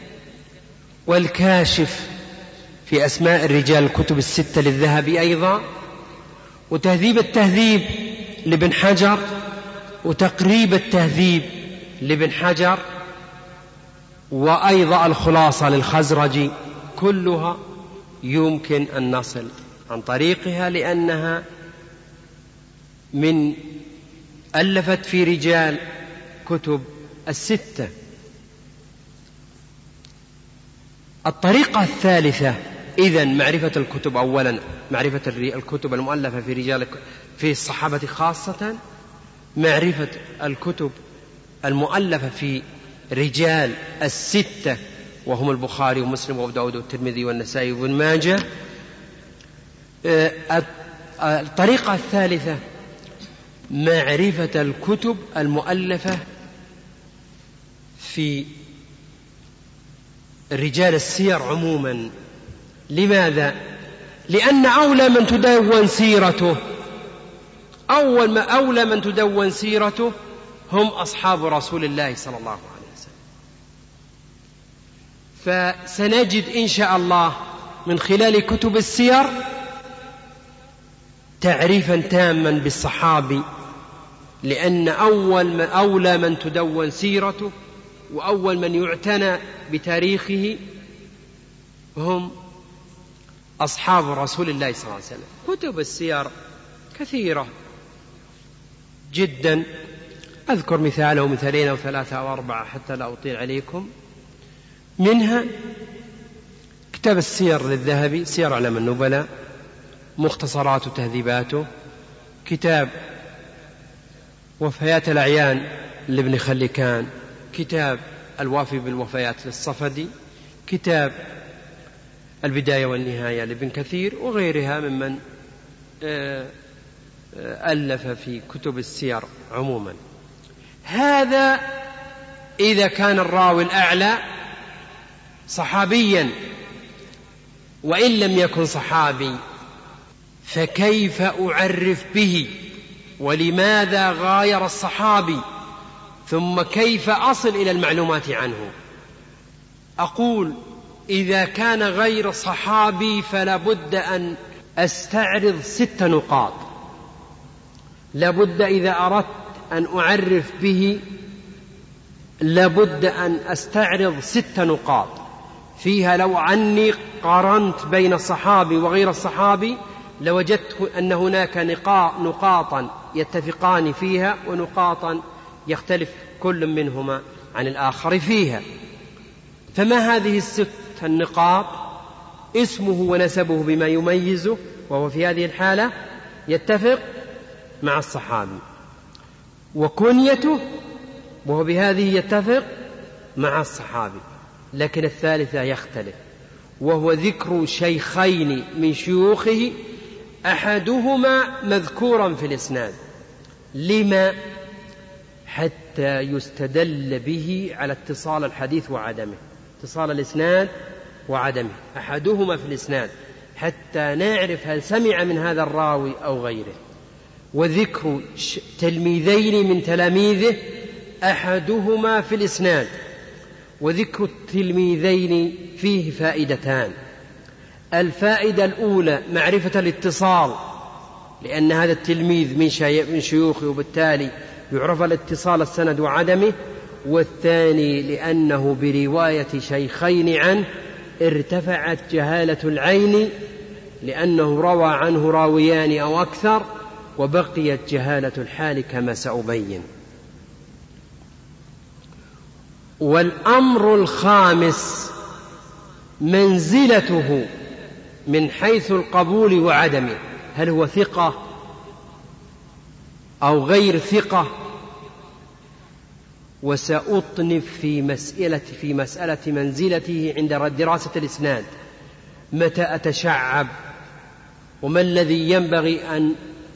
والكاشف في أسماء الرجال الكتب الستة للذهبي أيضا، وتهذيب التهذيب لابن حجر، وتقريب التهذيب لابن حجر، وأيضا الخلاصة للخزرجي. كلها يمكن أن نصل عن طريقها، لأنها من ألفت في رجال كتب الستة. الطريقة الثالثة إذن معرفة الكتب، أولا معرفة الكتب المؤلفة في رجال في الصحابة خاصة، معرفة الكتب المؤلفة في رجال الستة وهم البخاري ومسلم وأبو داود والترمذي والنسائي وابن ماجه. الطريقة الثالثة معرفة الكتب المؤلفة في رجال السير عموما. لماذا؟ لأن أولى من تدون سيرته أولى من تدون سيرته هم أصحاب رسول الله صلى الله عليه وسلم. فسنجد إن شاء الله من خلال كتب السير تعريفا تاما بالصحابي، لأن أولى من تدون سيرته وأول من يعتنى بتاريخه هم أصحاب رسول الله صلى الله عليه وسلم. كتب السير كثيرة جدا، أذكر مثال أو مثالين أو ثلاثة أو أربعة حتى لا أطيل عليكم. منها كتاب السير للذهبي، سير أعلام النبلاء، مختصرات وتهذيباته، كتاب وفيات الأعيان لابن خلكان، كتاب الوافي بالوفيات للصفدي، كتاب البداية والنهاية لابن كثير، وغيرها ممن ألف في كتب السير عموما. هذا إذا كان الراوي الأعلى صحابيا، وإن لم يكن صحابي فكيف أعرف به؟ ولماذا غاير الصحابي؟ ثم كيف أصل إلى المعلومات عنه؟ أقول إذا كان غير صحابي فلا بد أن أستعرض 6 نقاط. لابد إذا أردت أن أعرف به لابد أن أستعرض 6 نقاط فيها لو أني قارنت بين الصحابي وغير الصحابي لوجدت أن هناك نقاطا يتفقان فيها ونقاطا يختلف كل منهما عن الآخر فيها. فما هذه ال6 النقاط؟ اسمه ونسبه بما يميزه، وهو في هذه الحالة يتفق مع الصحابي، وكنيته، وهو بهذه يتفق مع الصحابي، لكن الثالثة يختلف، وهو ذكر شيخين من شيوخه أحدهما مذكورا في الإسناد. لما؟ حتى يستدل به على اتصال الحديث وعدمه، اتصال الإسناد وعدمه، أحدهما في الإسناد، حتى نعرف هل سمع من هذا الراوي أو غيره. وذكر تلميذين من تلاميذه أحدهما في الإسناد، وذكر التلميذين فيه فائدتان. الفائدة الأولى معرفة الاتصال، لأن هذا التلميذ من شيوخه، وبالتالي يعرف الاتصال السند وعدمه. والثاني لأنه برواية شيخين عنه ارتفعت جهالة العين، لأنه روى عنه راويان أو أكثر، وبقيت جهالة الحال كما سأبين. والأمر الخامس منزلته من حيث القبول وعدمه، هل هو ثقة أو غير ثقة؟ وسأطنف في مسألة منزلته عند دراسة الإسناد، متى أتشعب، وما الذي ينبغي أن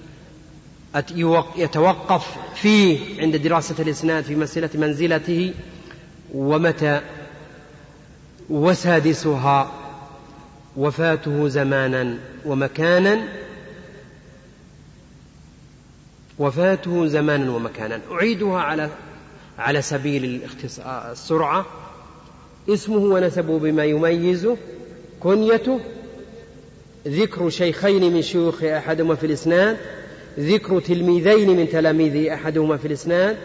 يتوقف فيه عند دراسة الإسناد في مسألة منزلته، ومتى. وسادسها وفاته زمانا ومكانا، وفاته زمانا ومكانا. أعيدها على سبيل السرعة. اسمه ونسبه بما يميزه، كنيته، ذكر شيخين من شيوخ أحدهما في الإسناد، ذكر تلميذين من تلاميذه أحدهما في الإسناد،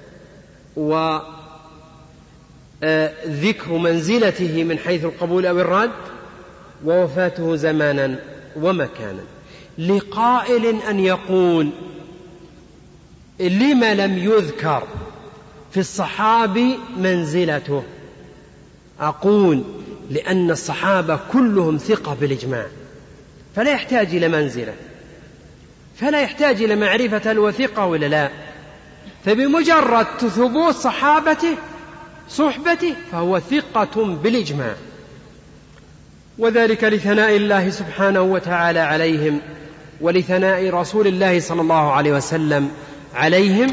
وذكر منزلته من حيث القبول أو الرد، ووفاته زمانا ومكانا. لقائل أن يقول لما لم يذكر في الصحابي منزلته؟ أقول لأن الصحابة كلهم ثقة بالإجماع، فلا يحتاج إلى منزلة، فلا يحتاج إلى معرفة الوثقة ولا لا، فبمجرد ثبوت صحبته فهو ثقة بالإجماع. وذلك لثناء الله سبحانه وتعالى عليهم، ولثناء رسول الله صلى الله عليه وسلم عليهم.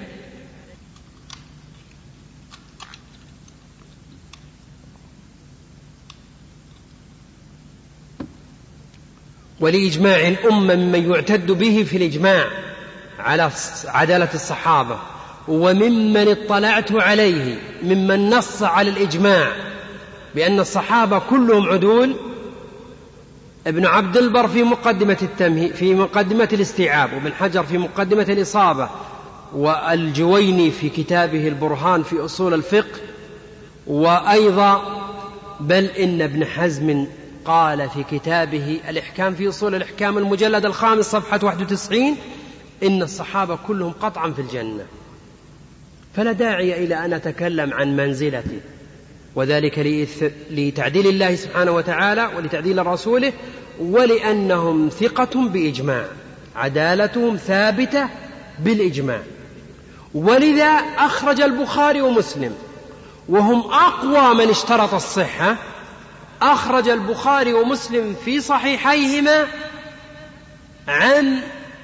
ولإجماع الأمة ممن يعتد به في الإجماع على عدالة الصحابة، وممن اطلعت عليه ممن نص على الإجماع بأن الصحابة كلهم عدول ابن عبد البر في مقدمة الاستيعاب، وابن حجر في مقدمة الإصابة، والجويني في كتابه البرهان في أصول الفقه. وأيضا بل إن ابن حزم قال في كتابه الإحكام في أصول الإحكام المجلد 5 صفحة 91 إن الصحابة كلهم قطعا في الجنة. فلا داعي إلى أن أتكلم عن منزلته، وذلك لتعديل الله سبحانه وتعالى ولتعديل رسوله، ولأنهم ثقة بإجماع، عدالتهم ثابتة بالإجماع. ولذا أخرج البخاري ومسلم، وهم أقوى من اشترط الصحة، أخرج البخاري ومسلم في صحيحيهما عن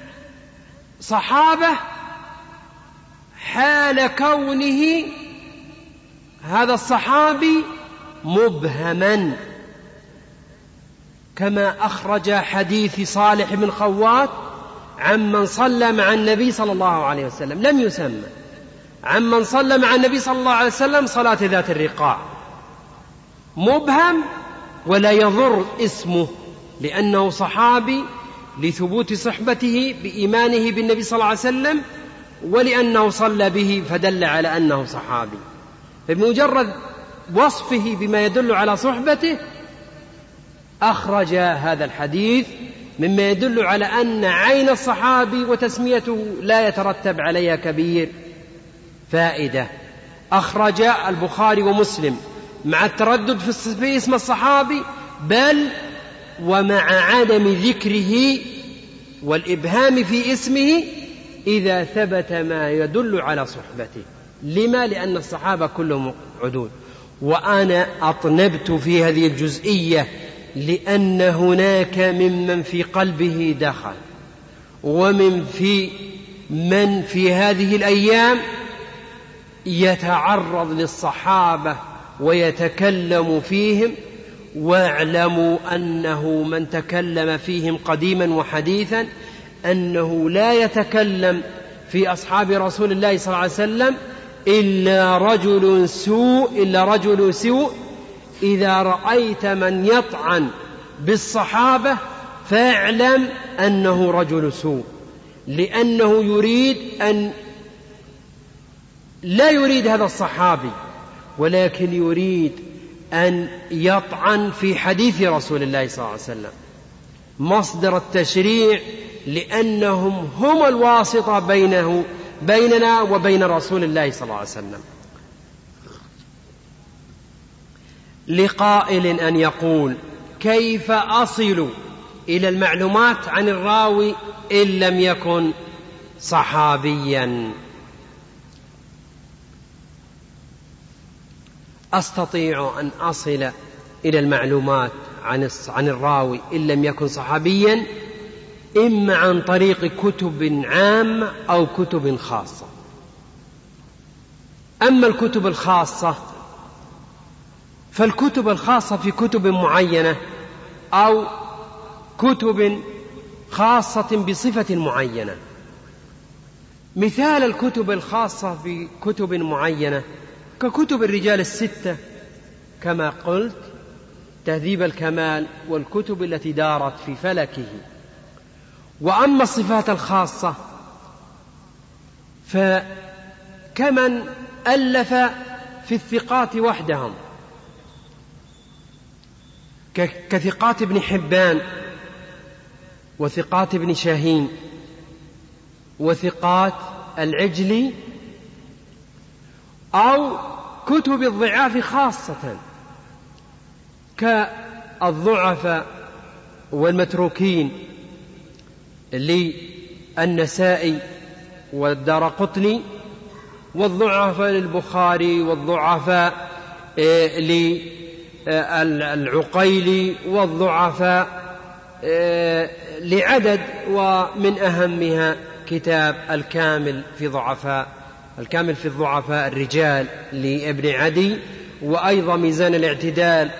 صحابة حال كونه هذا الصحابي مبهما، كما أخرج حديث صالح بن خوات عمن صلى مع النبي صلى الله عليه وسلم، لم يسمى، عمن صلى مع النبي صلى الله عليه وسلم صلاة ذات الرقاع، مبهم ولا يضر اسمه، لأنه صحابي لثبوت صحبته بإيمانه بالنبي صلى الله عليه وسلم، ولأنه صلى به فدل على أنه صحابي. بمجرد وصفه بما يدل على صحبته أخرج هذا الحديث مما يدل على أن عين الصحابي وتسميته لا يترتب عليها كبير فائدة. أخرج البخاري ومسلم مع التردد في اسم الصحابي، بل ومع عدم ذكره والإبهام في اسمه إذا ثبت ما يدل على صحبته. لما؟ لأن الصحابة كلهم عدول. وأنا أطنبت في هذه الجزئية لأن هناك ممن في قلبه دخل، ومن في هذه الأيام يتعرض للصحابة ويتكلم فيهم. واعلموا أنه من تكلم فيهم قديما وحديثا أنه لا يتكلم في أصحاب رسول الله صلى الله عليه وسلم إلا رجل سوء. إذا رأيت من يطعن بالصحابة فاعلم أنه رجل سوء، لأنه لا يريد هذا الصحابي، ولكن يريد أن يطعن في حديث رسول الله صلى الله عليه وسلم مصدر التشريع، لأنهم هم الواسطة بيننا وبين رسول الله صلى الله عليه وسلم. لقائل أن يقول: كيف أصل إلى المعلومات عن الراوي إن لم يكن صحابيا؟ أستطيع أن أصل إلى المعلومات عن الراوي إن لم يكن صحابيا إما عن طريق كتب عامة أو كتب خاصة. أما الكتب الخاصة فالكتب الخاصة في كتب معينة أو كتب خاصة بصفة معينة. مثال الكتب الخاصة في كتب معينة ككتب الرجال الستة كما قلت، تهذيب الكمال والكتب التي دارت في فلكه. وأما الصفات الخاصة فكمن ألف في الثقات وحدهم كثقات ابن حبان وثقات ابن شاهين وثقات العجلي، أو كتب الضعاف خاصة كالضعفاء والمتروكين للنسائي والدارقطني، والضعفاء للبخاري، والضعفاء للعقيلي، والضعفاء لعدد، ومن أهمها كتاب الكامل في الضعفاء الرجال لابن عدي، وأيضا ميزان الاعتدال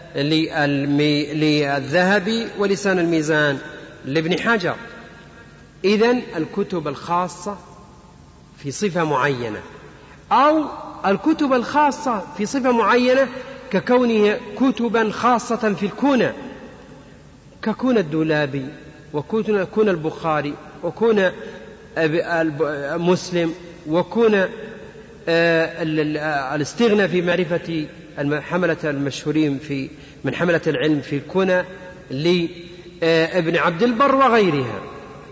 للذهبي، ولسان الميزان لابن حجر. إذن الكتب الخاصة في صفة معينة، أو الكتب الخاصة في صفة معينة ككونها كتبا خاصة في الكنى، ككون الدولابي، وكون البخاري، وكون مسلم، وكون الاستغنى في معرفة حملة المشهورين من حملة العلم في الكنى لابن عبد البر وغيرها.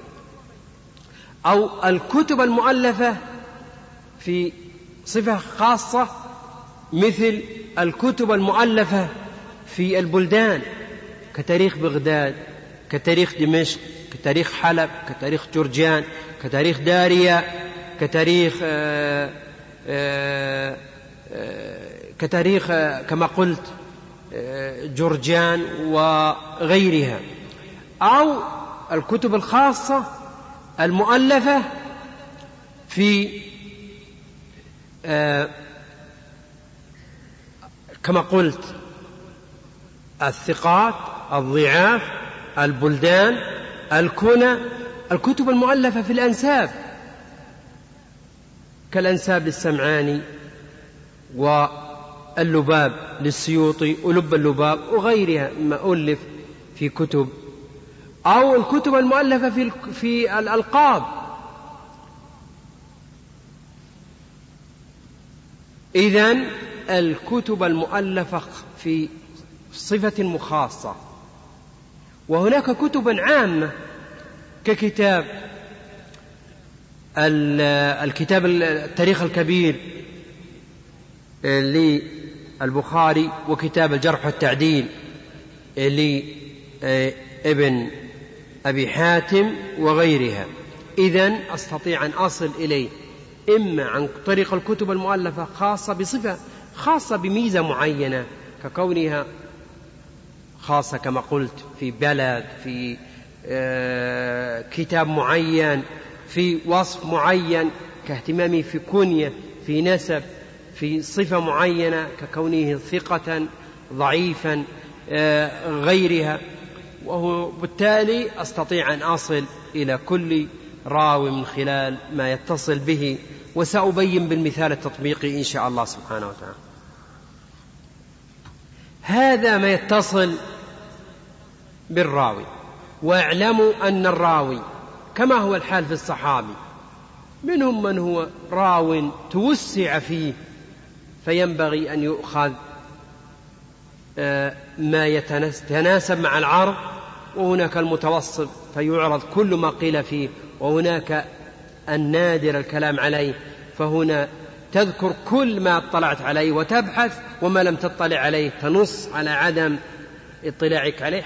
أو الكتب المؤلفة في صفة خاصة مثل الكتب المؤلفة في البلدان كتاريخ بغداد، كتاريخ دمشق، كتاريخ حلب، كتاريخ جرجان، كتاريخ داريا، كتاريخ كما قلت جرجان وغيرها. أو الكتب الخاصة المؤلفة في كما قلت الثقات، الضعاف، البلدان، الكنى. الكتب المؤلفة في الأنساب كالأنساب للسمعاني، واللباب للسيوطي، ولب اللباب، وغيرها ما ألف في كتب أو الكتب المؤلفة في الألقاب. إذن الكتب المؤلفة في صفة مخاصة، وهناك كتب عامة ككتاب الكتاب التاريخ الكبير للبخاري، وكتاب الجرح والتعديل لابن أبي حاتم وغيرها. إذن أستطيع أن أصل إليه إما عن طريق الكتب المؤلفة خاصة بصفة خاصة بميزة معينة، ككونها خاصة كما قلت في بلد، في كتاب معين، في وصف معين، كاهتمامي في كنية، في نسب، في صفة معينة ككونه ثقة ضعيفا غيرها. وبالتالي أستطيع أن أصل إلى كل راوي من خلال ما يتصل به، وسأبين بالمثال التطبيقي إن شاء الله سبحانه وتعالى. هذا ما يتصل بالراوي. واعلموا أن الراوي كما هو الحال في الصحابي، منهم من هو راو توسع فيه فينبغي أن يؤخذ ما يتناسب مع العرض، وهناك المتوسط فيعرض كل ما قيل فيه، وهناك النادر الكلام عليه فهنا تذكر كل ما اطلعت عليه وتبحث، وما لم تطلع عليه تنص على عدم اطلاعك عليه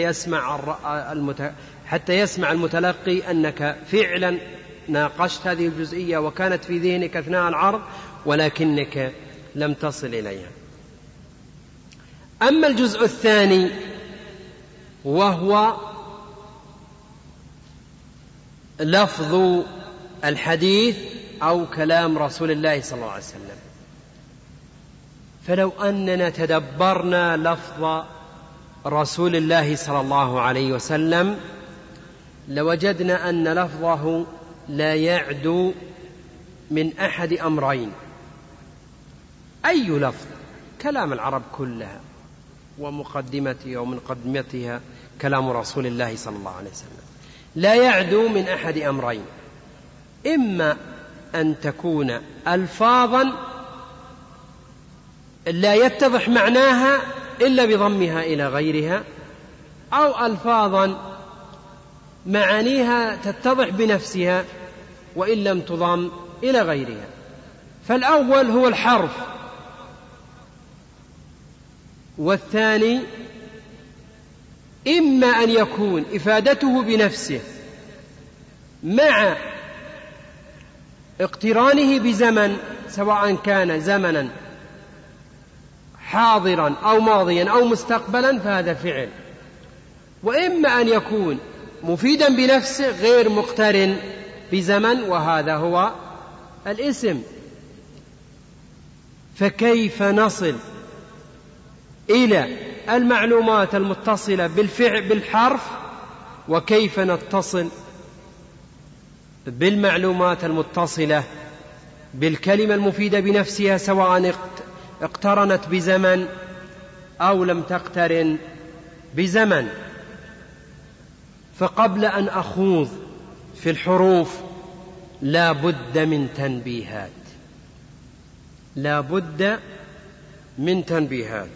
حتى يسمع المتلقي أنك فعلا ناقشت هذه الجزئية وكانت في ذهنك أثناء العرض ولكنك لم تصل إليها. أما الجزء الثاني وهو لفظ الحديث أو كلام رسول الله صلى الله عليه وسلم، فلو أننا تدبرنا لفظ رسول الله صلى الله عليه وسلم لوجدنا أن لفظه لا يعدو من أحد أمرين. أي لفظ؟ كلام العرب كلها ومقدمتها ومقدمتها كلام رسول الله صلى الله عليه وسلم، لا يعدو من أحد أمرين: إما أن تكون ألفاظا لا يتضح معناها إلا بضمها إلى غيرها، أو ألفاظا معانيها تتضح بنفسها وإن لم تضم إلى غيرها. فالأول هو الحرف، والثاني إما أن يكون إفادته بنفسه مع اقترانه بزمن، سواء كان زمنا حاضرا أو ماضيا أو مستقبلا فهذا فعل، وإما أن يكون مفيدا بنفسه غير مقترن بزمن وهذا هو الاسم. فكيف نصل إلى المعلومات المتصلة بالفعل بالحرف، وكيف نتصل بالمعلومات المتصلة بالكلمة المفيدة بنفسها سواء اقترنت بزمن أو لم تقترن بزمن؟ فقبل أن أخوض في الحروف لا بد من تنبيهات، لا بد من تنبيهات.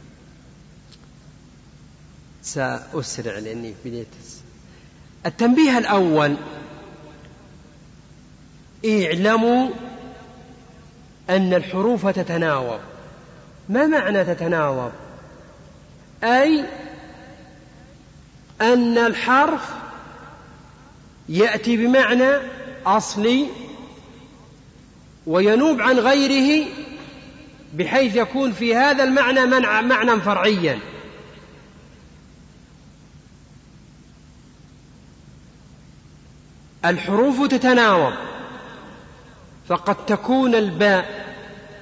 سأسرع لأني بديت. التنبيه الأول: اعلموا أن الحروف تتناوب. ما معنى تتناوب؟ أي أن الحرف يأتي بمعنى أصلي وينوب عن غيره بحيث يكون في هذا المعنى معنى فرعيا. الحروف تتناوب، فقد تكون الباء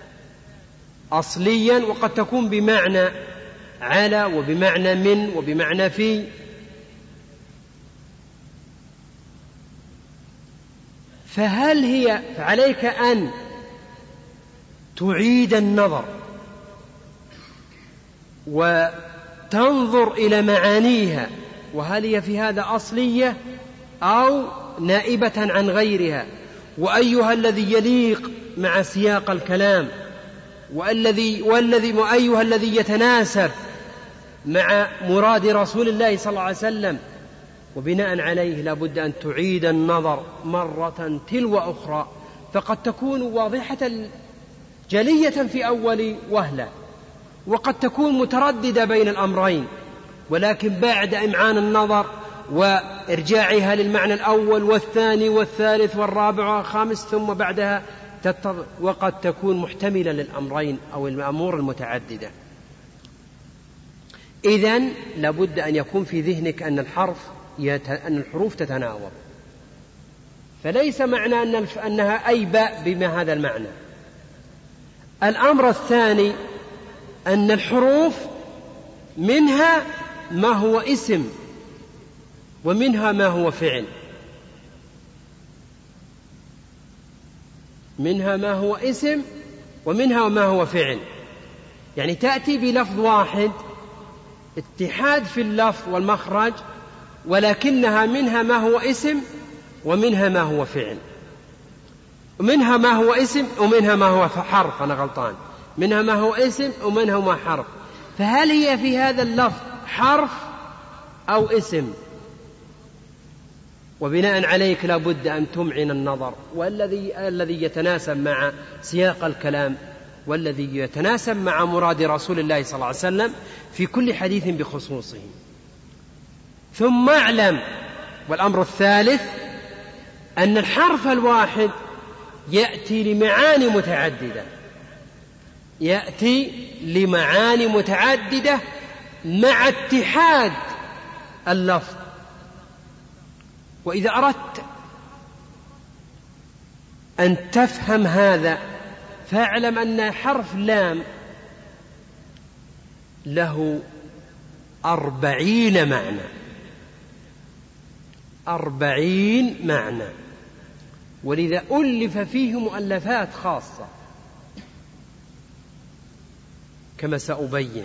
أصليا وقد تكون بمعنى على وبمعنى من وبمعنى في. فعليك أن تعيد النظر وتنظر إلى معانيها وهل هي في هذا أصلية أو نائبة عن غيرها، وأيها الذي يليق مع سياق الكلام، وأيها الذي يتناسب مع مراد رسول الله صلى الله عليه وسلم. وبناء عليه لا بد أن تعيد النظر مرة تلو أخرى، فقد تكون واضحة جلية في أول وهلة، وقد تكون مترددة بين الأمرين، ولكن بعد إمعان النظر وإرجاعها للمعنى الأول والثاني والثالث والرابع والخامس ثم بعدها وقد تكون محتملة للأمرين أو الأمور المتعددة. إذن لابد أن يكون في ذهنك أن الحروف تتناوب، فليس معنى أنها أي باء بما هذا المعنى. الأمر الثاني أن الحروف منها ما هو اسم ومنها ما هو فعل، منها ما هو اسم ومنها ما هو فعل، يعني تأتي بلفظ واحد، اتحاد في اللفظ والمخرج، ولكنها منها ما هو اسم ومنها ما هو فعل، ومنها ما هو اسم ومنها ما هو حرف، أنا غلطان، منها ما هو اسم ومنها ما حرف. فهل هي في هذا اللفظ حرف أو اسم؟ وبناء عليك لا بد أن تمعن النظر، والذي يتناسب مع سياق الكلام والذي يتناسب مع مراد رسول الله صلى الله عليه وسلم في كل حديث بخصوصه. ثم اعلم، والأمر الثالث، أن الحرف الواحد يأتي لمعاني متعددة، يأتي لمعاني متعددة مع اتحاد اللفظ. وإذا أردت أن تفهم هذا فاعلم أن حرف لام له 40 معنى، 40 معنى، ولذا ألف فيه مؤلفات خاصة كما سأبين.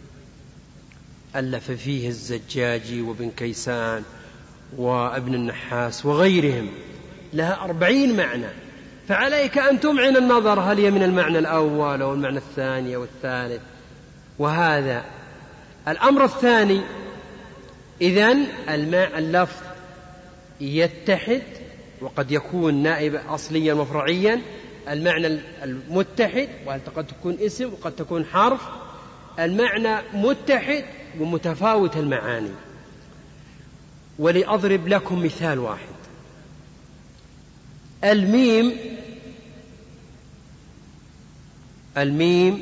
ألف فيه الزجاجي وابن كيسان وابن النحاس وغيرهم، لها 40 معنى، فعليك أن تمعن النظر هل هي من المعنى الأول أو المعنى الثاني أو الثالث. وهذا الأمر الثاني. إذن اللفظ يتحد، وقد يكون نائب أصليا وفرعيا، المعنى المتحد، وقد تكون اسم وقد تكون حرف، المعنى متحد ومتفاوت المعاني. ولأضرب لكم مثال واحد، الميم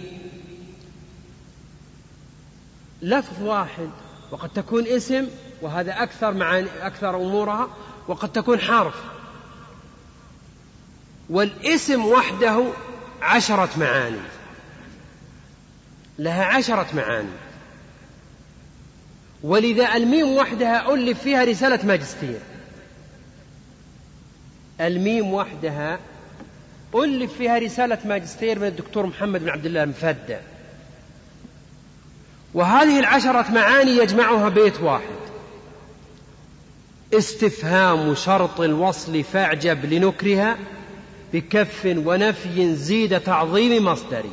لفظ واحد، وقد تكون اسم، وهذا أكثر أمورها، وقد تكون حرف. والاسم وحده 10 معاني، لها 10 معاني. ولذا الميم وحدها ألف فيها رسالة ماجستير، الميم وحدها ألف فيها رسالة ماجستير من الدكتور محمد بن عبد الله المفدى. وهذه 10 معاني يجمعها بيت واحد: استفهام شرط الوصل فاعجب لنكرها بكف ونفي زيد تعظيم مصدري.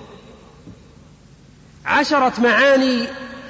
10 معاني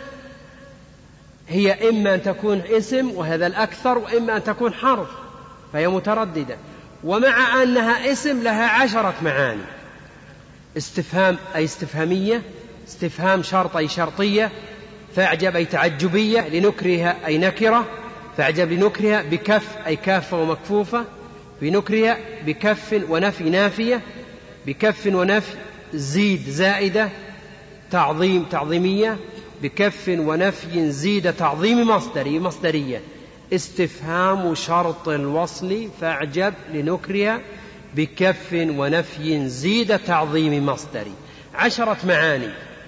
هي إما أن تكون اسم وهذا الأكثر، وإما أن تكون حرف فهي مترددة. ومع أنها اسم لها 10 معاني: استفهام أي استفهامية، استفهام شرط أي شرطية، فاعجب أي تعجبية، لنكرها أي نكرة، فاعجب لنكرها، بكف أي كافة ومكفوفة، بنكرها، بكف ونفي نافية، بكف ونفي زيد زائدة، تعظيم تعظيمية، بكف ونفي زيد تعظيم مصدرية. استفهام شرط الوصل فاعجب لنكرها بكف ونفي زيد تعظيم مصدري. 10 معاني.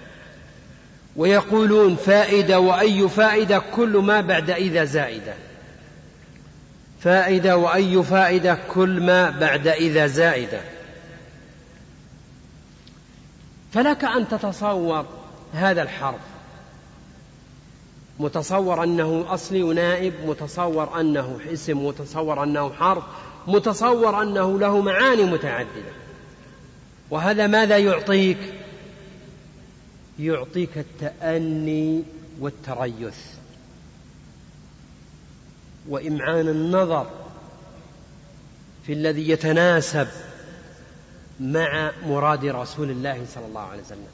ويقولون فائدة وأي فائدة كل ما بعد إذا زائدة، فائدة وأي فائدة كل ما بعد إذا زائدة. فلك أن تتصور هذا الحرف متصور أنه أصلي ونائب، متصور أنه اسم، متصور أنه حرف، متصور أنه له معاني متعددة. وهذا ماذا يعطيك؟ يعطيك التأني والتريث وإمعان النظر في الذي يتناسب مع مراد رسول الله صلى الله عليه وسلم،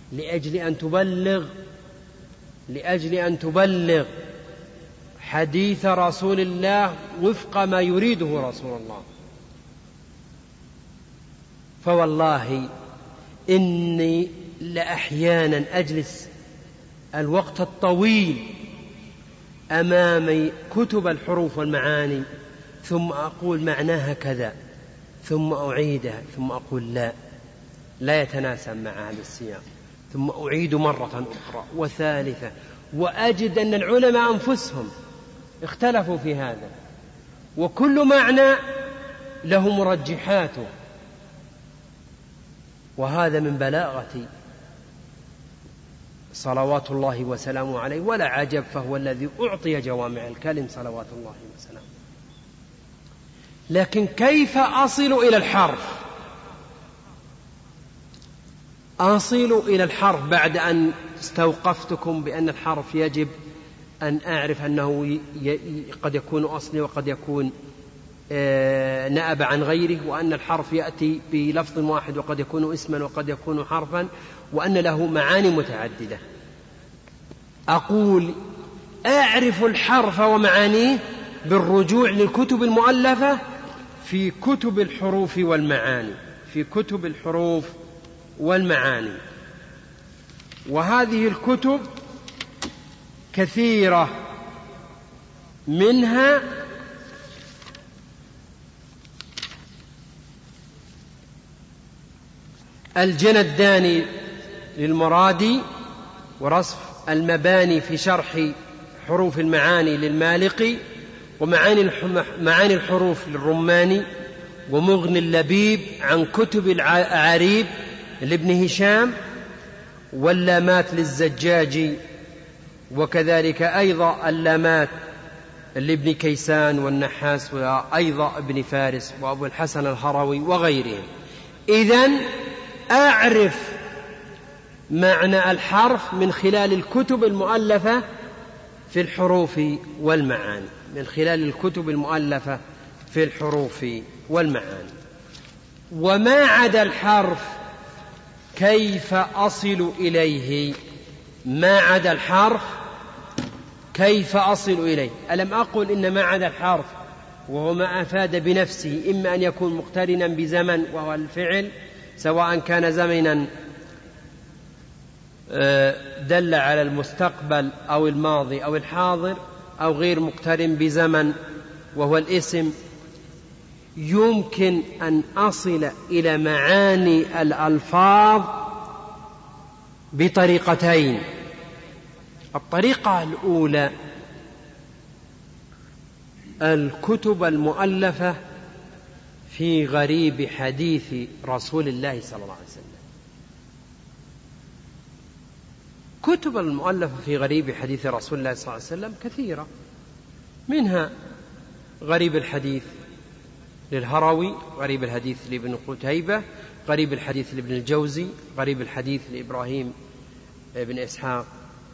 لأجل أن تبلغ حديث رسول الله وفق ما يريده رسول الله. فوالله إني لأحيانا أجلس الوقت الطويل أمام كتب الحروف والمعاني ثم أقول معناها كذا، ثم أعيدها، ثم أقول لا يتناسب مع هذا السياق، ثم أعيد مرة أخرى وثالثة، وأجد أن العلماء أنفسهم اختلفوا في هذا، وكل معنى له مرجحاته. وهذا من بلاغة صلوات الله وسلامه عليه، ولا عجب، فهو الذي أعطي جوامع الكلم صلوات الله وسلامه. لكن كيف أصل إلى الحرف؟ أصل إلى الحرف بعد أن استوقفتكم بأن الحرف يجب أن أعرف أنه قد يكون أصلي وقد يكون نأب عن غيره، وأن الحرف يأتي بلفظ واحد وقد يكون اسما وقد يكون حرفا، وأن له معاني متعددة. أقول أعرف الحرف ومعانيه بالرجوع للكتب المؤلفة في كتب الحروف والمعاني، وهذه الكتب كثيرة، منها الجنداني للمرادي، ورصف المباني في شرح حروف المعاني للمالقي، ومعاني الحروف للرماني، ومغني اللبيب عن كتب الأعاريب لابن هشام، واللامات للزجاجي، وكذلك أيضا اللامات لابن كيسان والنحاس، وأيضا ابن فارس وأبو الحسن الهروي وغيرهم. إذن أعرف معنى الحرف من خلال الكتب المؤلفة في الحروف والمعاني، وما عدا الحرف كيف أصل إليه؟ ألم أقل إن ما عدا الحرف وهو ما أفاد بنفسه إما أن يكون مقترنا بزمن وهو الفعل، سواء كان زمنا دل على المستقبل أو الماضي أو الحاضر، أو غير مقترن بزمن وهو الاسم. يمكن أن أصل إلى معاني الألفاظ بطريقتين. الطريقة الأولى الكتب المؤلفة في غريب حديث رسول الله صلى الله عليه وسلم. كتب المؤلفة في غريب حديث رسول الله صلى الله عليه وسلم كثيرة، منها غريب الحديث للهروي، غريب الحديث لابن قتيبة، غريب الحديث لابن الجوزي، غريب الحديث لإبراهيم بن إسحاق،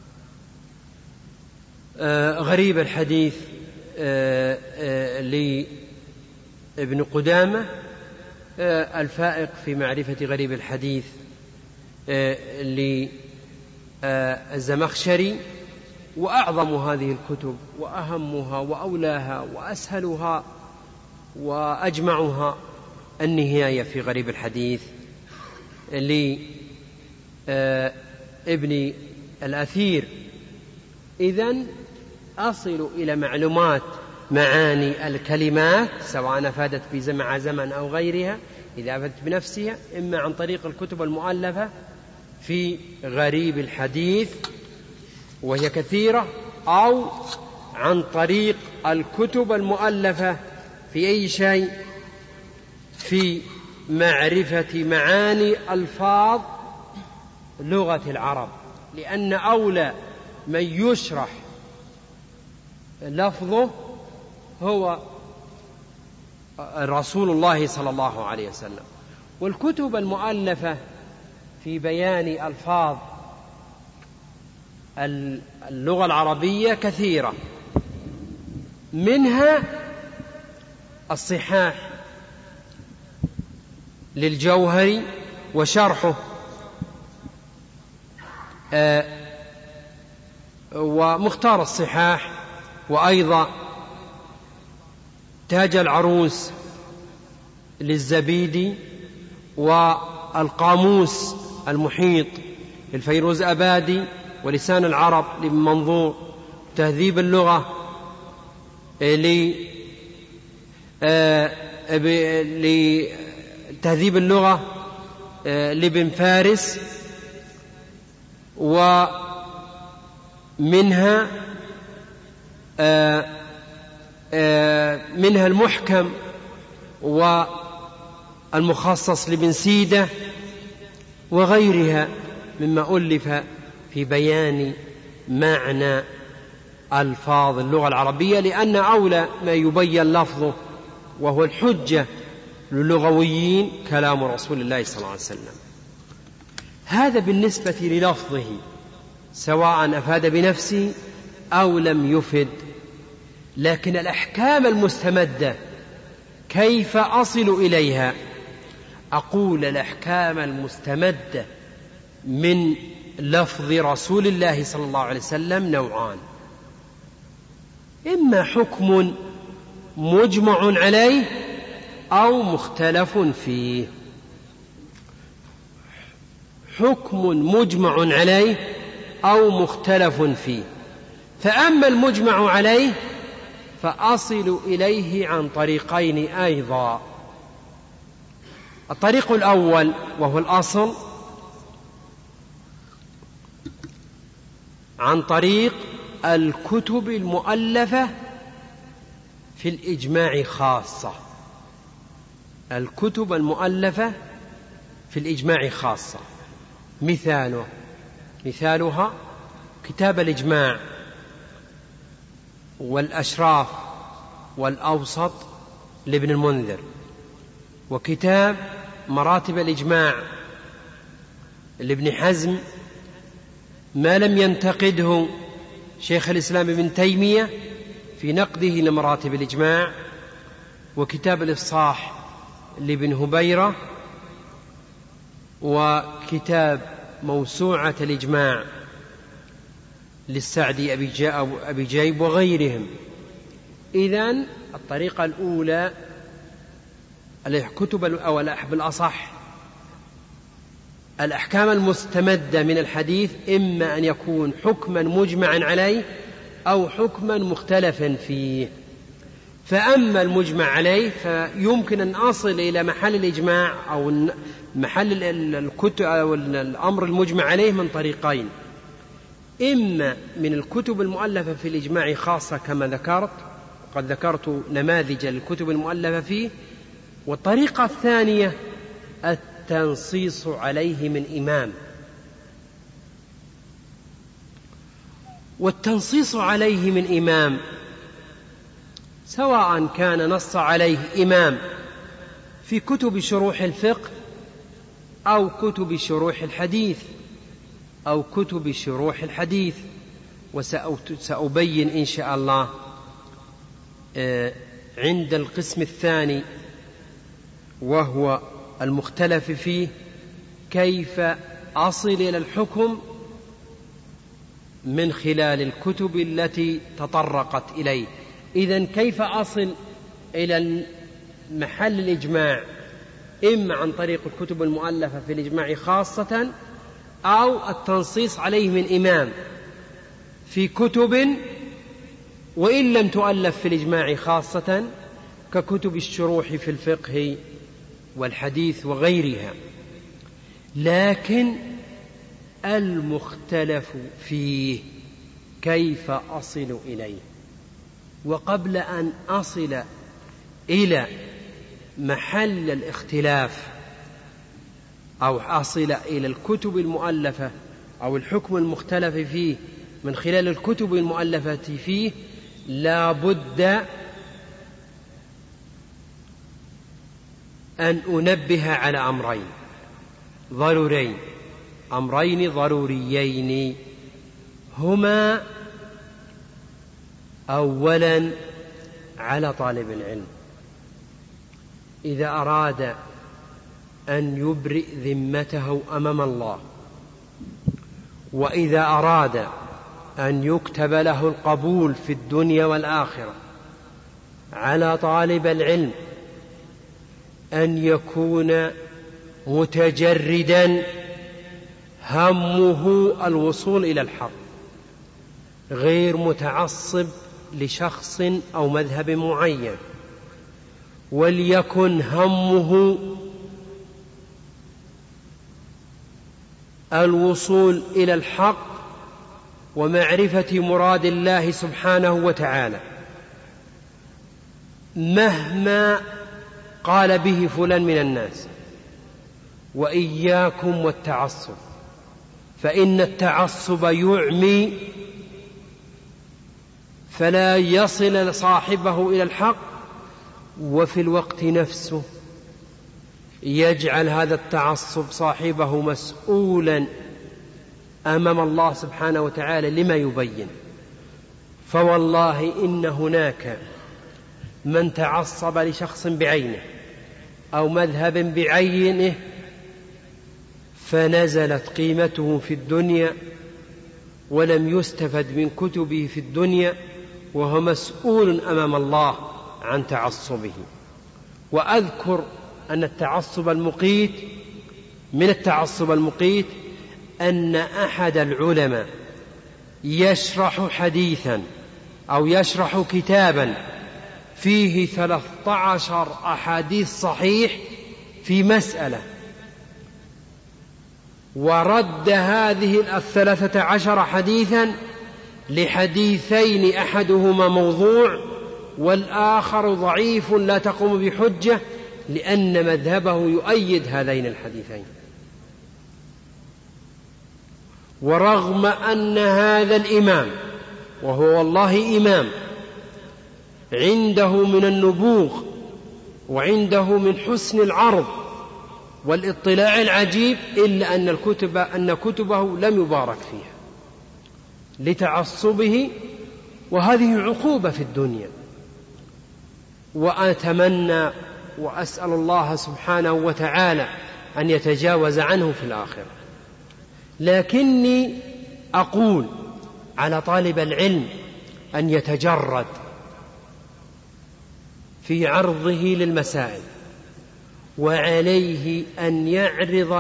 غريب الحديث لابن قدامة، الفائق في معرفة غريب الحديث للزمخشري. وأعظم هذه الكتب وأهمها وأولاها وأسهلها وأجمعها النهاية في غريب الحديث لابن الأثير. إذن أصل إلى معلومات معاني الكلمات سواء أفادت بمع زمن أو غيرها، إذا أفادت بنفسها، إما عن طريق الكتب المؤلفة في غريب الحديث وهي كثيرة، أو عن طريق الكتب المؤلفة في أي شيء في معرفة معاني ألفاظ لغة العرب، لأن أولى من يشرح لفظه هو رسول الله صلى الله عليه وسلم. والكتب المؤلفة في بيان ألفاظ اللغة العربية كثيرة، منها الصحاح للجوهري وشرحه، ومختار الصحاح، وأيضا تاج العروس للزبيدي، والقاموس المحيط للفيروز أبادي، ولسان العرب لابن منظور، تهذيب اللغة لتهذيب اللغة لابن فارس، ومنها المحكم والمخصص لابن سيدة، وغيرها مما ألف في بيان معنى ألفاظ اللغة العربية، لأن أولى ما يبين لفظه وهو الحجة للغويين كلام رسول الله صلى الله عليه وسلم. هذا بالنسبة للفظه، سواء أفاد بنفسه أو لم يفد. لكن الأحكام المستمدة كيف أصل إليها؟ أقول الأحكام المستمدة من لفظ رسول الله صلى الله عليه وسلم نوعان: إما حكم مجمع عليه أو مختلف فيه. حكم مجمع عليه أو مختلف فيه. فأما المجمع عليه فأصل إليه عن طريقين أيضا. الطريق الأول وهو الأصل عن طريق الكتب المؤلفة في الإجماع خاصة. الكتب المؤلفة في الإجماع خاصة، مثالها كتاب الإجماع والأشراف والأوسط لابن المنذر، وكتاب مراتب الإجماع لابن حزم ما لم ينتقده شيخ الإسلام ابن تيمية في نقده لمراتب الإجماع، وكتاب الإفصاح لابن هبيرة، وكتاب موسوعة الإجماع للسعدي أبي جيب وغيرهم. إذن الطريقة الأولى الكتب أو بالأصح الأحكام المستمدة من الحديث إما أن يكون حكما مجمعا عليه أو حكما مختلفا فيه. فأما المجمع عليه فيمكن أن أصل إلى محل الإجماع أو محل الكتب أو الأمر المجمع عليه من طريقين: إما من الكتب المؤلفة في الإجماع خاصة كما ذكرت، قد ذكرت نماذج الكتب المؤلفة فيه. والطريقة الثانية التنصيص عليه من إمام. والتنصيص عليه من إمام سواء كان نص عليه إمام في كتب شروح الفقه أو كتب شروح الحديث وسأبين إن شاء الله عند القسم الثاني وهو المختلف فيه كيف أصل إلى الحكم من خلال الكتب التي تطرقت إليه. إذن كيف أصل إلى محل الإجماع؟ إما عن طريق الكتب المؤلفة في الإجماع خاصة أو التنصيص عليه من إمام في كتب وإن لم تؤلف في الإجماع خاصة ككتب الشروح في الفقه والحديث وغيرها. لكن المختلف فيه كيف أصل إليه؟ وقبل أن أصل إلى محل الاختلاف أو أصل إلى الكتب المؤلفة أو الحكم المختلف فيه من خلال الكتب المؤلفة فيه، لا بد أن أنبه على أمرين ضروريين هما: أولا على طالب العلم إذا أراد أن يبرئ ذمته أمام الله، وإذا أراد أن يكتب له القبول في الدنيا والآخرة، على طالب العلم أن يكون متجردا همه الوصول إلى الحق، غير متعصب لشخص أو مذهب معين، وليكن همه الوصول إلى الحق ومعرفة مراد الله سبحانه وتعالى مهما قال به فلان من الناس. وإياكم والتعصب، فإن التعصب يعمي فلا يصل صاحبه إلى الحق، وفي الوقت نفسه يجعل هذا التعصب صاحبه مسؤولا أمام الله سبحانه وتعالى لما يبين. فوالله إن هناك من تعصب لشخص بعينه أو مذهب بعينه فنزلت قيمته في الدنيا ولم يستفد من كتبه في الدنيا، وهو مسؤول أمام الله عن تعصبه. وأذكر أن من التعصب المقيت أن أحد العلماء يشرح حديثا أو يشرح كتابا فيه 13 أحاديث صحيح في مسألة، ورد هذه 13 حديثا لحديثين أحدهما موضوع والآخر ضعيف لا تقوم بحجة، لأن مذهبه يؤيد هذين الحديثين. ورغم أن هذا الإمام، وهو والله إمام، عنده من النبوغ وعنده من حسن العرض والاطلاع العجيب، إلا أن كتبه لم يبارك فيها لتعصبه، وهذه عقوبة في الدنيا. وأتمنى وأسأل الله سبحانه وتعالى أن يتجاوز عنه في الآخرة. لكني أقول على طالب العلم أن يتجرد في عرضه للمسائل، وعليه أن يعرض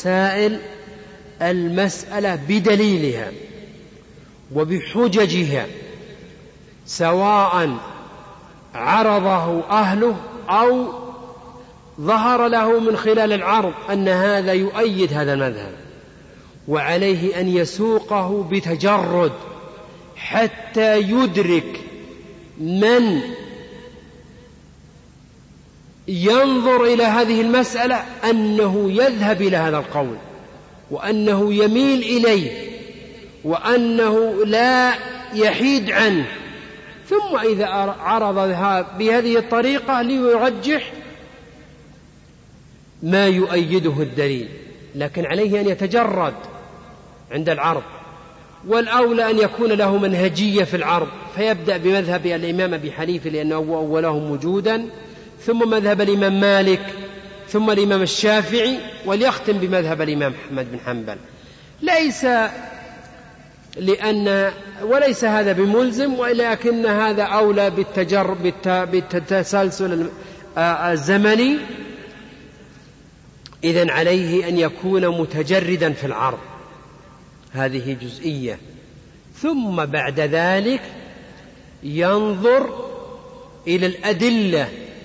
المسألة بدليلها وبحججها، سواء عرضه أهله أو ظهر له من خلال العرض أن هذا يؤيد هذا المذهب. وعليه أن يسوقه بتجرد حتى يدرك من ينظر إلى هذه المسألة أنه يذهب إلى هذا القول، وأنه يميل إليه، وأنه لا يحيد عنه. ثم إذا عرض بهذه الطريقة ليرجح ما يؤيده الدليل، لكن عليه أن يتجرد عند العرض. والأولى أن يكون له منهجية في العرض، فيبدأ بمذهب الإمام أبي حنيفة لأنه أولهم وجودا، ثم مذهب الإمام مالك، ثم الإمام الشافعي، وليختم بمذهب الإمام أحمد بن حنبل. وليس هذا بملزم، ولكن هذا أولى بالتسلسل الزمني. إذن عليه أن يكون متجردا في العرض، هذه جزئية. ثم بعد ذلك ينظر إلى الأدلة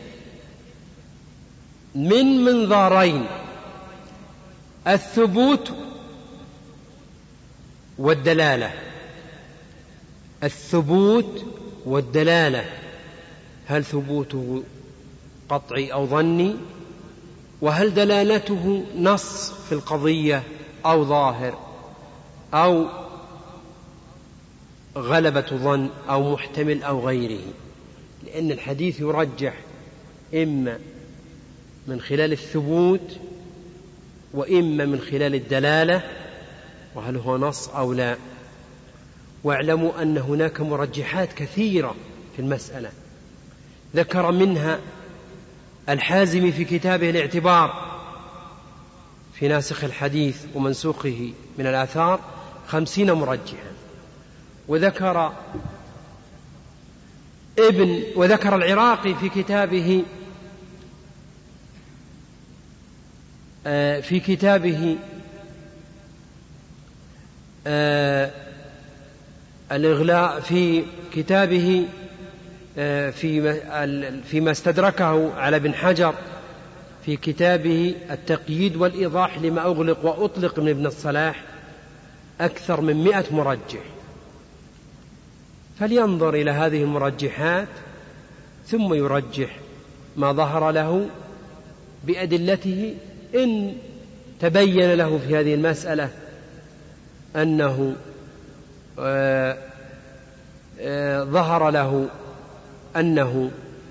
من منظارين: الثبوت والدلالة. هل ثبوته قطعي أو ظني؟ وهل دلالته نص في القضية أو ظاهر أو غلبة ظن أو محتمل أو غيره، لأن الحديث يرجح إما من خلال الثبوت وإما من خلال الدلالة، وهل هو نص أو لا. واعلموا أن هناك مرجحات كثيرة في المسألة، ذكر منها الحازمي في كتابه الاعتبار في ناسخ الحديث ومنسوخه من الآثار 50 مرجحا، وذكر العراقي في كتابه الإغلاء فيما استدركه على ابن حجر في كتابه التقييد والإيضاح لما أغلق وأطلق من ابن الصلاح أكثر من 100 مرجح. فلينظر إلى هذه المرجحات ثم يرجح ما ظهر له بأدلته. إن تبين له في هذه المسألة أنه ظهر له أنه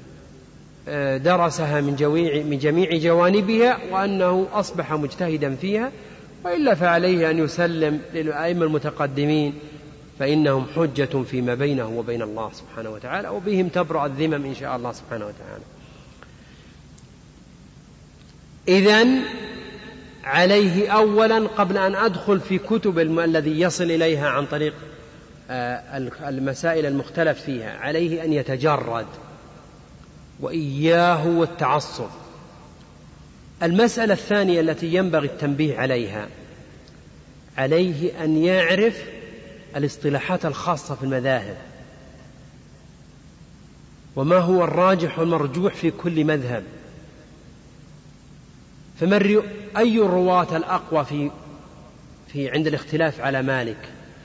درسها من جميع جوانبها وأنه أصبح مجتهدا فيها، وإلا فعليه أن يسلم للأئمة المتقدمين، فإنهم حجة فيما بينه وبين الله سبحانه وتعالى، وبهم تبرأ الذمم إن شاء الله سبحانه وتعالى. إذن عليه أولا قبل أن أدخل في كتب الذي يصل إليها عن طريق المسائل المختلف فيها، عليه أن يتجرد وإياه والتعصب. المسألة الثانية التي ينبغي التنبيه عليها، عليه أن يعرف الاصطلاحات الخاصة في المذاهب، وما هو الراجح والمرجوح في كل مذهب، أي الرواة الأقوى في عند الاختلاف على مالك،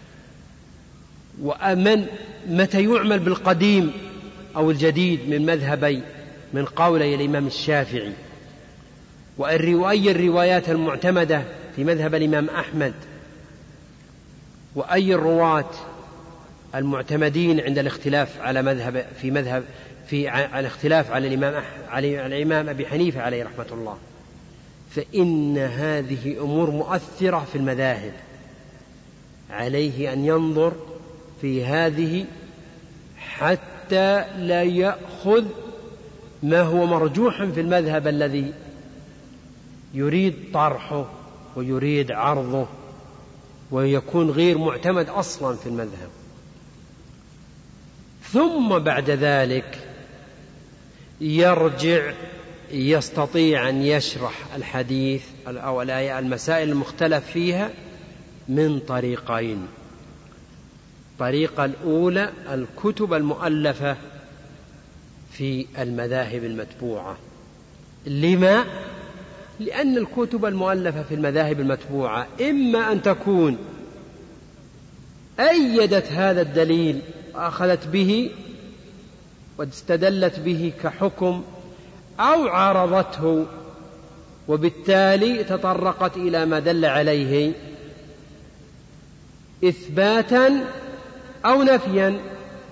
متى يعمل بالقديم أو الجديد من مذهبي من قولي الإمام الشافعي، وأي الروايات المعتمدة في مذهب الإمام أحمد، وأي الرواة المعتمدين عند الاختلاف على الاختلاف على الإمام أبي حنيفة عليه رحمة الله. فإن هذه أمور مؤثرة في المذاهب، عليه أن ينظر في هذه حتى لا يأخذ ما هو مرجوح في المذهب الذي يريد طرحه ويريد عرضه ويكون غير معتمد أصلا في المذهب. ثم بعد ذلك يرجع يستطيع أن يشرح الحديث أو الآية المسائل المختلف فيها من طريقين. الطريقة الأولى الكتب المؤلفة في المذاهب المتبوعة. لما؟ لأن الكتب المؤلفة في المذاهب المتبوعة إما أن تكون أيدت هذا الدليل وأخذت به واستدلت به كحكم، أو عارضته وبالتالي تطرقت إلى ما دل عليه إثباتا أو نفيا،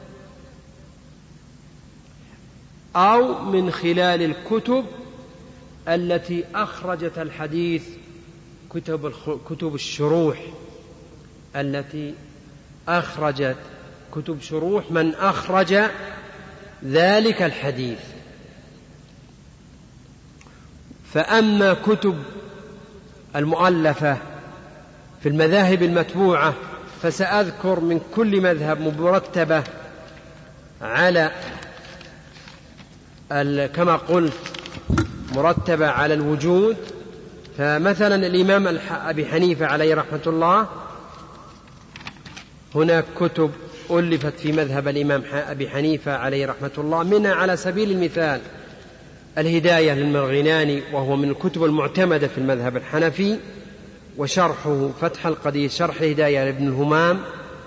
أو من خلال الكتب التي أخرجت الحديث، كتب الشروح التي أخرجت كتب شروح من أخرج ذلك الحديث. فأما كتب المؤلفة في المذاهب المتبوعة فسأذكر من كل مذهب مرتبة على كما قلت مرتبة على الوجود. فمثلا الإمام أبي حنيفة عليه رحمة الله هناك كتب ألفت في مذهب الإمام أبي حنيفة عليه رحمة الله، منها على سبيل المثال الهداية للمرغناني، وهو من الكتب المعتمدة في المذهب الحنفي، وشرحه فتح القدير شرح الهداية لابن الهمام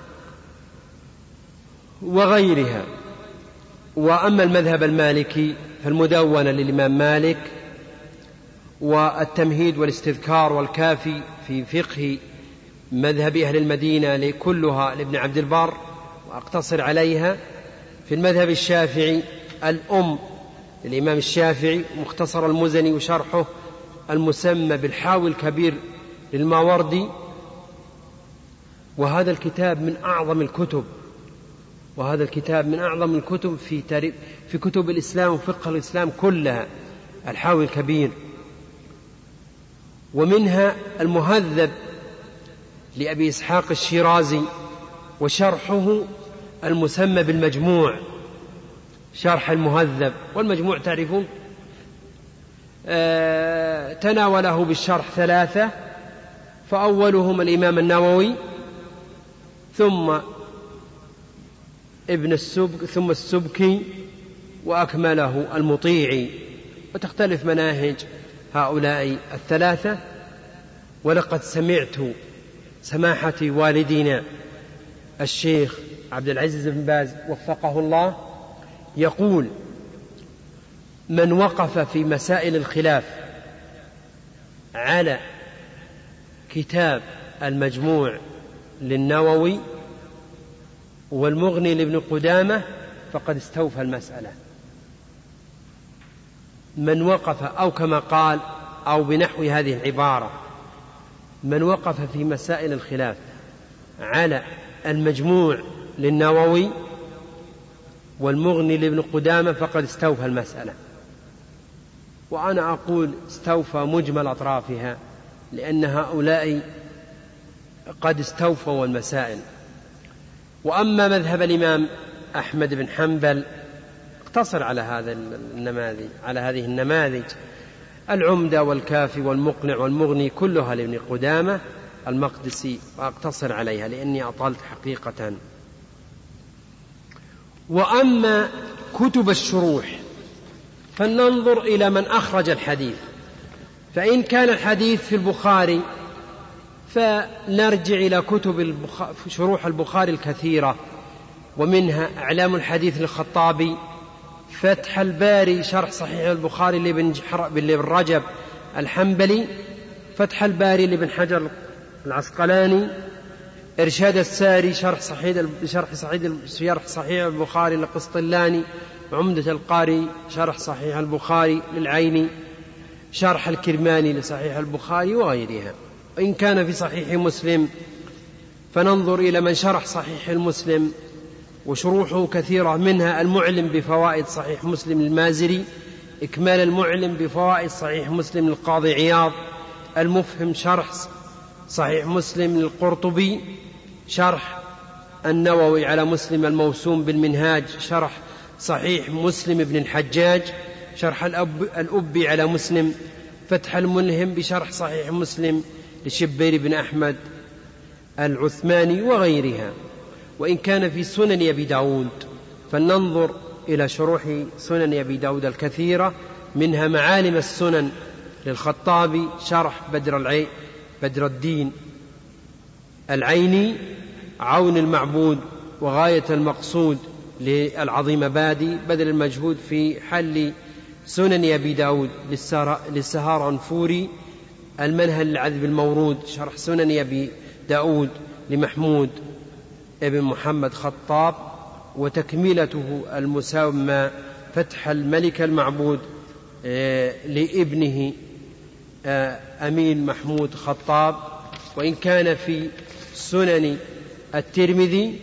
وغيرها. وأما المذهب المالكي فالمدونة للإمام مالك، والتمهيد والاستذكار والكافي في فقه مذهب أهل المدينة كلها لابن عبد البر، وأقتصر عليها. في المذهب الشافعي الأم للإمام الشافعي مختصر المزني وشرحه المسمى بالحاوي الكبير للماوردي، وهذا الكتاب من أعظم الكتب في كتب الإسلام وفقه الإسلام كلها، الحاوي الكبير. ومنها المهذب لأبي إسحاق الشيرازي وشرحه المسمى بالمجموع، شرح المهذب. والمجموع تعرفون تناوله بالشرح 3، فأولهم الإمام النووي ثم ثم السبكي وأكمله المطيعي، وتختلف مناهج هؤلاء الثلاثة. ولقد سمعت سماحة والدنا الشيخ عبد العزيز بن باز وفقه الله يقول: من وقف في مسائل الخلاف على كتاب المجموع للنووي والمغني لابن قدامة فقد استوفى المسألة. من وقف، أو كما قال، أو بنحو هذه العبارة: من وقف في مسائل الخلاف على المجموع للنووي والمغني لابن قدامة فقد استوفى المسألة. وأنا أقول استوفى مجمل أطرافها، لأن هؤلاء قد استوفوا المسائل. وأما مذهب الإمام أحمد بن حنبل اقتصر على هذه النماذج: العمدة والكافي والمقنع والمغني كلها لابن قدامة المقدسي، وأقتصر عليها لأني أطلت حقيقة. وأما كتب الشروح فلننظر إلى من أخرج الحديث. فإن كان الحديث في البخاري فنرجع إلى كتب شروح البخاري الكثيرة، ومنها أعلام الحديث للخطابي، فتح الباري شرح صحيح البخاري لابن رجب الحنبلي، فتح الباري لابن حجر العسقلاني، إرشاد الساري شرح صحيح البخاري للقسطلاني، عمدة القاري شرح صحيح البخاري للعيني، شرح الكرماني لصحيح البخاري وغيرها. وإن كان في صحيح مسلم فننظر إلى من شرح صحيح المسلم وشروحه كثيرة، منها المعلم بفوائد صحيح مسلم للمازري، إكمال المعلم بفوائد صحيح مسلم للقاضي عياض، المفهم شرح صحيح مسلم للقرطبي، شرح النووي على مسلم الموسوم بالمنهاج، شرح صحيح مسلم ابن الحجاج، شرح الأبي على مسلم، فتح الملهم بشرح صحيح مسلم لشبير بن أحمد العثماني وغيرها. وإن كان في سنن أبي داود فلننظر إلى شروح سنن أبي داود الكثيرة، منها معالم السنن للخطابي، شرح بدر الدين العيني، عون المعبود وغاية المقصود للعظيم بادي، بذل المجهود في حل سنن أبي داود للسهارنفوري، المنهل للعذب المورود، شرح سنن أبي داود لمحمود ابن محمد خطاب، وتكملته المسمى فتح الملك المعبود لابنه أمين محمود خطاب. وإن كان في سنن الترمذي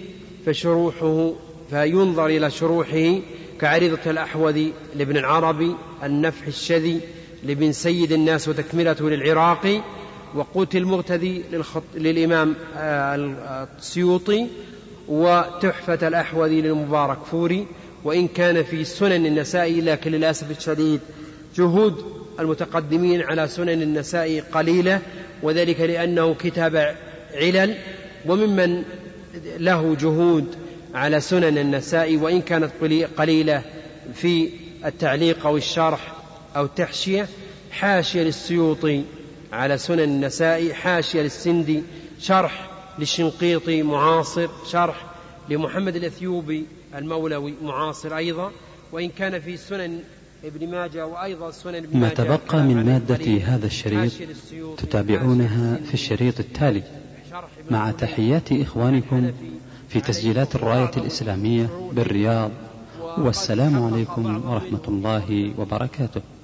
فينظر إلى شروحه كعريضة الأحوذي لابن العربي، النفح الشذي لابن سيد الناس وتكملته للعراقي، وقوت المغتدي للإمام السيوطي، وتحفة الأحوذي للمبارك فوري. وإن كان في سنن النسائي، لكن للأسف الشديد جهود المتقدمين على سنن النسائي قليلة، وذلك لأنه كتاب علل، وممن له جهود على سنن النسائي وإن كانت قليلة في التعليق أو الشرح أو التحشية: حاشية للسيوطي على سنن النسائي، حاشية للسندي، شرح للشنقيطي معاصر، شرح لمحمد الأثيوبي المولوي معاصر أيضا. وإن كان في سنن ابن ماجه وأيضا سنن ابن ما ماجه تبقى من مادة هذا الشريط تتابعونها في الشريط التالي، مع تحيات إخوانكم في تسجيلات الراية الإسلامية بالرياض. والسلام عليكم ورحمة الله وبركاته.